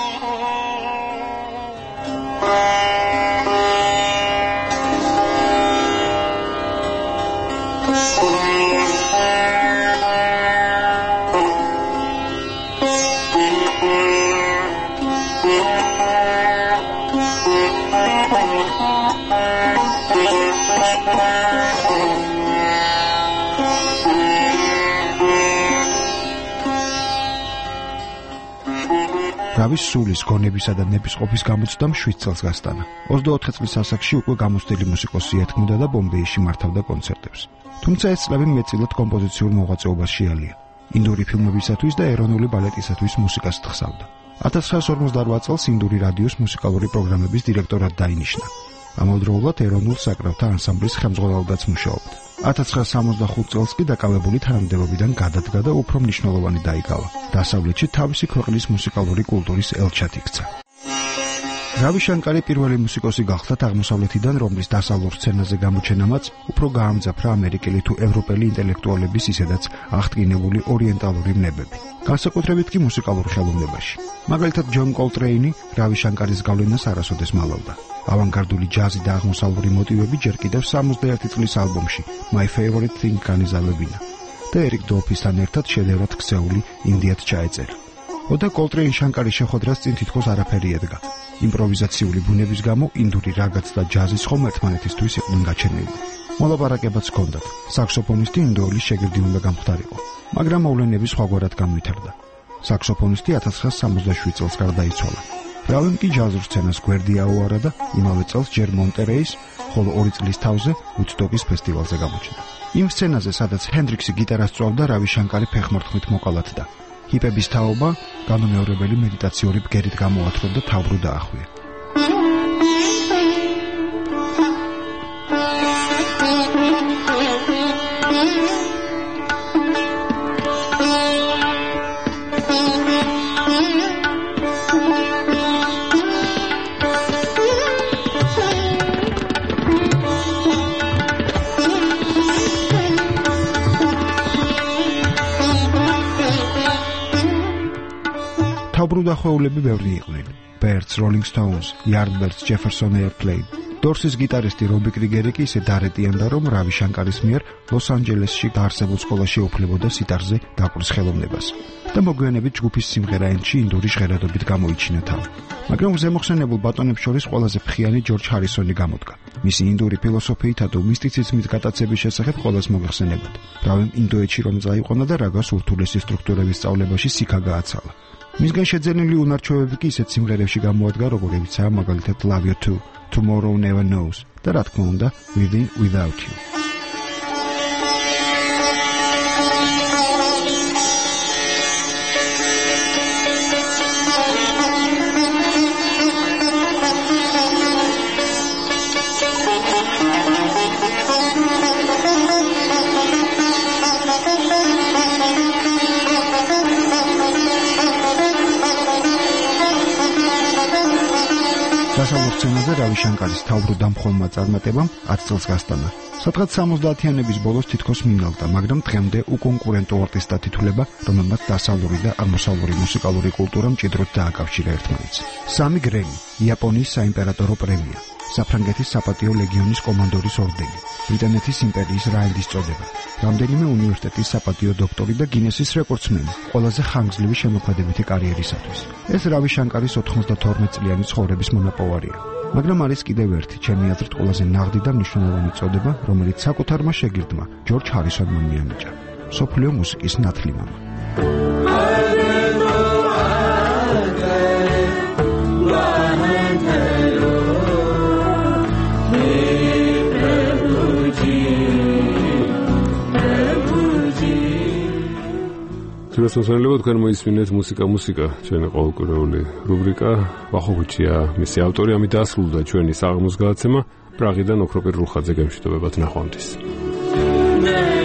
რავის სულის, გონებისა და ნებისყოფის გამოცდამ შვიდ წელს გასტანა. ოცდაოთხი წლის ასაკში უკვე გამოცდილი მუსიკოსი ეთქმოდა და ბომბეიში მართავდა კონცერტებს. თუმცა ეს წლები მეტწილად კომპოზიციურ მოღვაწეობას შეალია. ინდური ფილმებისათვის და ეროვნული ბალეტისათვის მუსიკას თხსავდა. ათას ცხრაასი ორმოცდაოთხ წელს ინდური რადიოს მუსიკალური პროგრამების დირექტორად დაინიშნა. ამავდროულად ეროვნულ საკრავთა ანსამბლის ხელმძღვანელადაც მუშაობდა. ათას ცხრაასი სამოცდახუთ წელს კი დაკავებული თანამდებობიდან გადადგა და უფრო მნიშვნელოვანი დაიკავა. დასავლეთში თავისი ქვეყნის მუსიკალური კულტურის ელჩად იქცა. რავი შანკარი პირველი მუსიკოსი გახლდათ აღმოსავლეთიდან, რომლის დასავლურ სცენაზე გამოჩენამაც უფრო გაამძაფრა ამერიკელი თუ ევროპელი ინტელექტუალების ისედაც აღტკინებული ორიენტალური ვნებები. განსაკუთრებით კი მუსიკალურ ხელოვნებაში. მაგალითად, ჯონ კოლტრეინი რავი შანკარის გავლენას არასოდეს მალავდა. ავანგარდული ჯაზი და აღმოსავლური მოტივები ჯერ კიდევ სამოცდაერთი წლის ალბომში My Favorite Thing განიზავებინა და ერიკ დოლფისთან ერთად შედევრად ქცეული ინდიად ჩაეწერა. ოდა კოლტრეინ შანკარის შეხვედრას წინ თითქოს არაფერი ედგა. იმპროვიზაციული ბუნების გამო ინდური რაგაც და ჯაზის ხომ ერთმანეთისთვის იყვნენ გაჩენილი. მოლაპარაკებაც ჰქონდათ. საქსოფონისტი ინდოელის შეგირდი უნდა გამختارიყო, მაგრამ მოვლენები სხვაგვარად განვითარდა. საქსოფონისტი ათას ცხრაასი სამოცდაშვიდ წელს გარდაიცვალა. რავიმ კი ჯაზურ სცენას გვერდი აუარა და იმავე წელს ჯერ მონტერეის, ხოლო ორი წლის თავზე უცდოკის ფესტივალზე გამოჩნდა. იმ სცენაზე, სადაც ჰენდრიქსი გიტარას სწავლდა, რავი შანკარი ფეხმორთმით მოყალათდა. ჰიპების თაობა განუმეორებელი მედიტაციური ბგერით გამოათრო და თავბრუ დაახვია. თავბრუ დახვეულები ბევრი იყვნენ. Birds, Rolling Stones, Yardbirds, Jefferson Airplane, დორსის გიტარისტი რობი კრიგერი კი ისე დარეტიანდა, რომ რავი შანკარის მიერ ლოს-ანჯელესში დაარსებულ სკოლაში ეუფლებოდა სიტარზე დაკვრის ხელოვნებას და მოგვიანებით ჯგუფის სიმღერა ენდში ინდური ჟღერადობით გამოიჩინა თავი. მაგრამ ზემოხსენებულ ბატონებს შორის ყველაზე ფრხიანი ჯორჯ ჰარისონი გამოდგა. მისი ინდური ფილოსოფიითა და მისტიციზმის გატაცების შესახებ ყველას მოგეხსენებათ. რავიმ ინდოეთში რომ წაიყვანა და რაგას ურთულესი სტრუქტურების სწავლებაში სიქა გააცალა. მისგან შეძენილი უნარჩვევები კი ისეთ სიმღერებში გამოადგა, როგორებიცაა მაგალითად Love You Too, Tomorrow Never Knows და რა თქმა უნდა Within Without You. დასავლურ სცენაზე რავი შანკარის თავბრუ დამხოლმა წარმატებამ ათ წელს გასტანა. სადღაც სამოცდაათიანების ბოლოს თითქოს მინალდა, მაგრამ დღემდე უკონკურენტო არტისტად ითვლება, რომელმაც დასავლური და აღმოსავლური მუსიკალური კულტურა მჭიდროდ დააკავშირა ერთმანეთს. სამი გრემი, იაპონიის საიმპერატორო პრემია, საფრანგეთის საპატიო ლეგიონის კომანდორის ორდენი, ბრიტანეთის იმპერიის რაინდის წოდება, რამდენიმე უნივერსიტეტის საპატიო დოქტორი და გინესის რეკორდსმენი, ყველაზე ხანგრძლივი შემოქმედებითი კარიერისათვის. ეს რავი შანკარის ოთხმოცდათორმეტ წლიანი ცხოვრების მონაპოვარია. მაგრამ არის კიდევ ერთი, ჩემი აზრით, ყველაზე ნაღდი და მნიშვნელოვანი წოდება, რომელიც საკუთარმა შეგირდმა ჯორჯ ჰარისონმა მიანიჭა. მსოფლიო მუსიკის ნათლი მამა. შესაძლოა თქვენ მოისმინეთ მუსიკა მუსიკა ჩვენი ყოველკვირეული რუბრიკა ვახოგვიჩია მისი ავტორი ამით დასრულდა ჩვენი საღამოს გადაცემა პრაღიდან ოქროპირ რუხაძე გემშვიდობებათ ნახვამდის.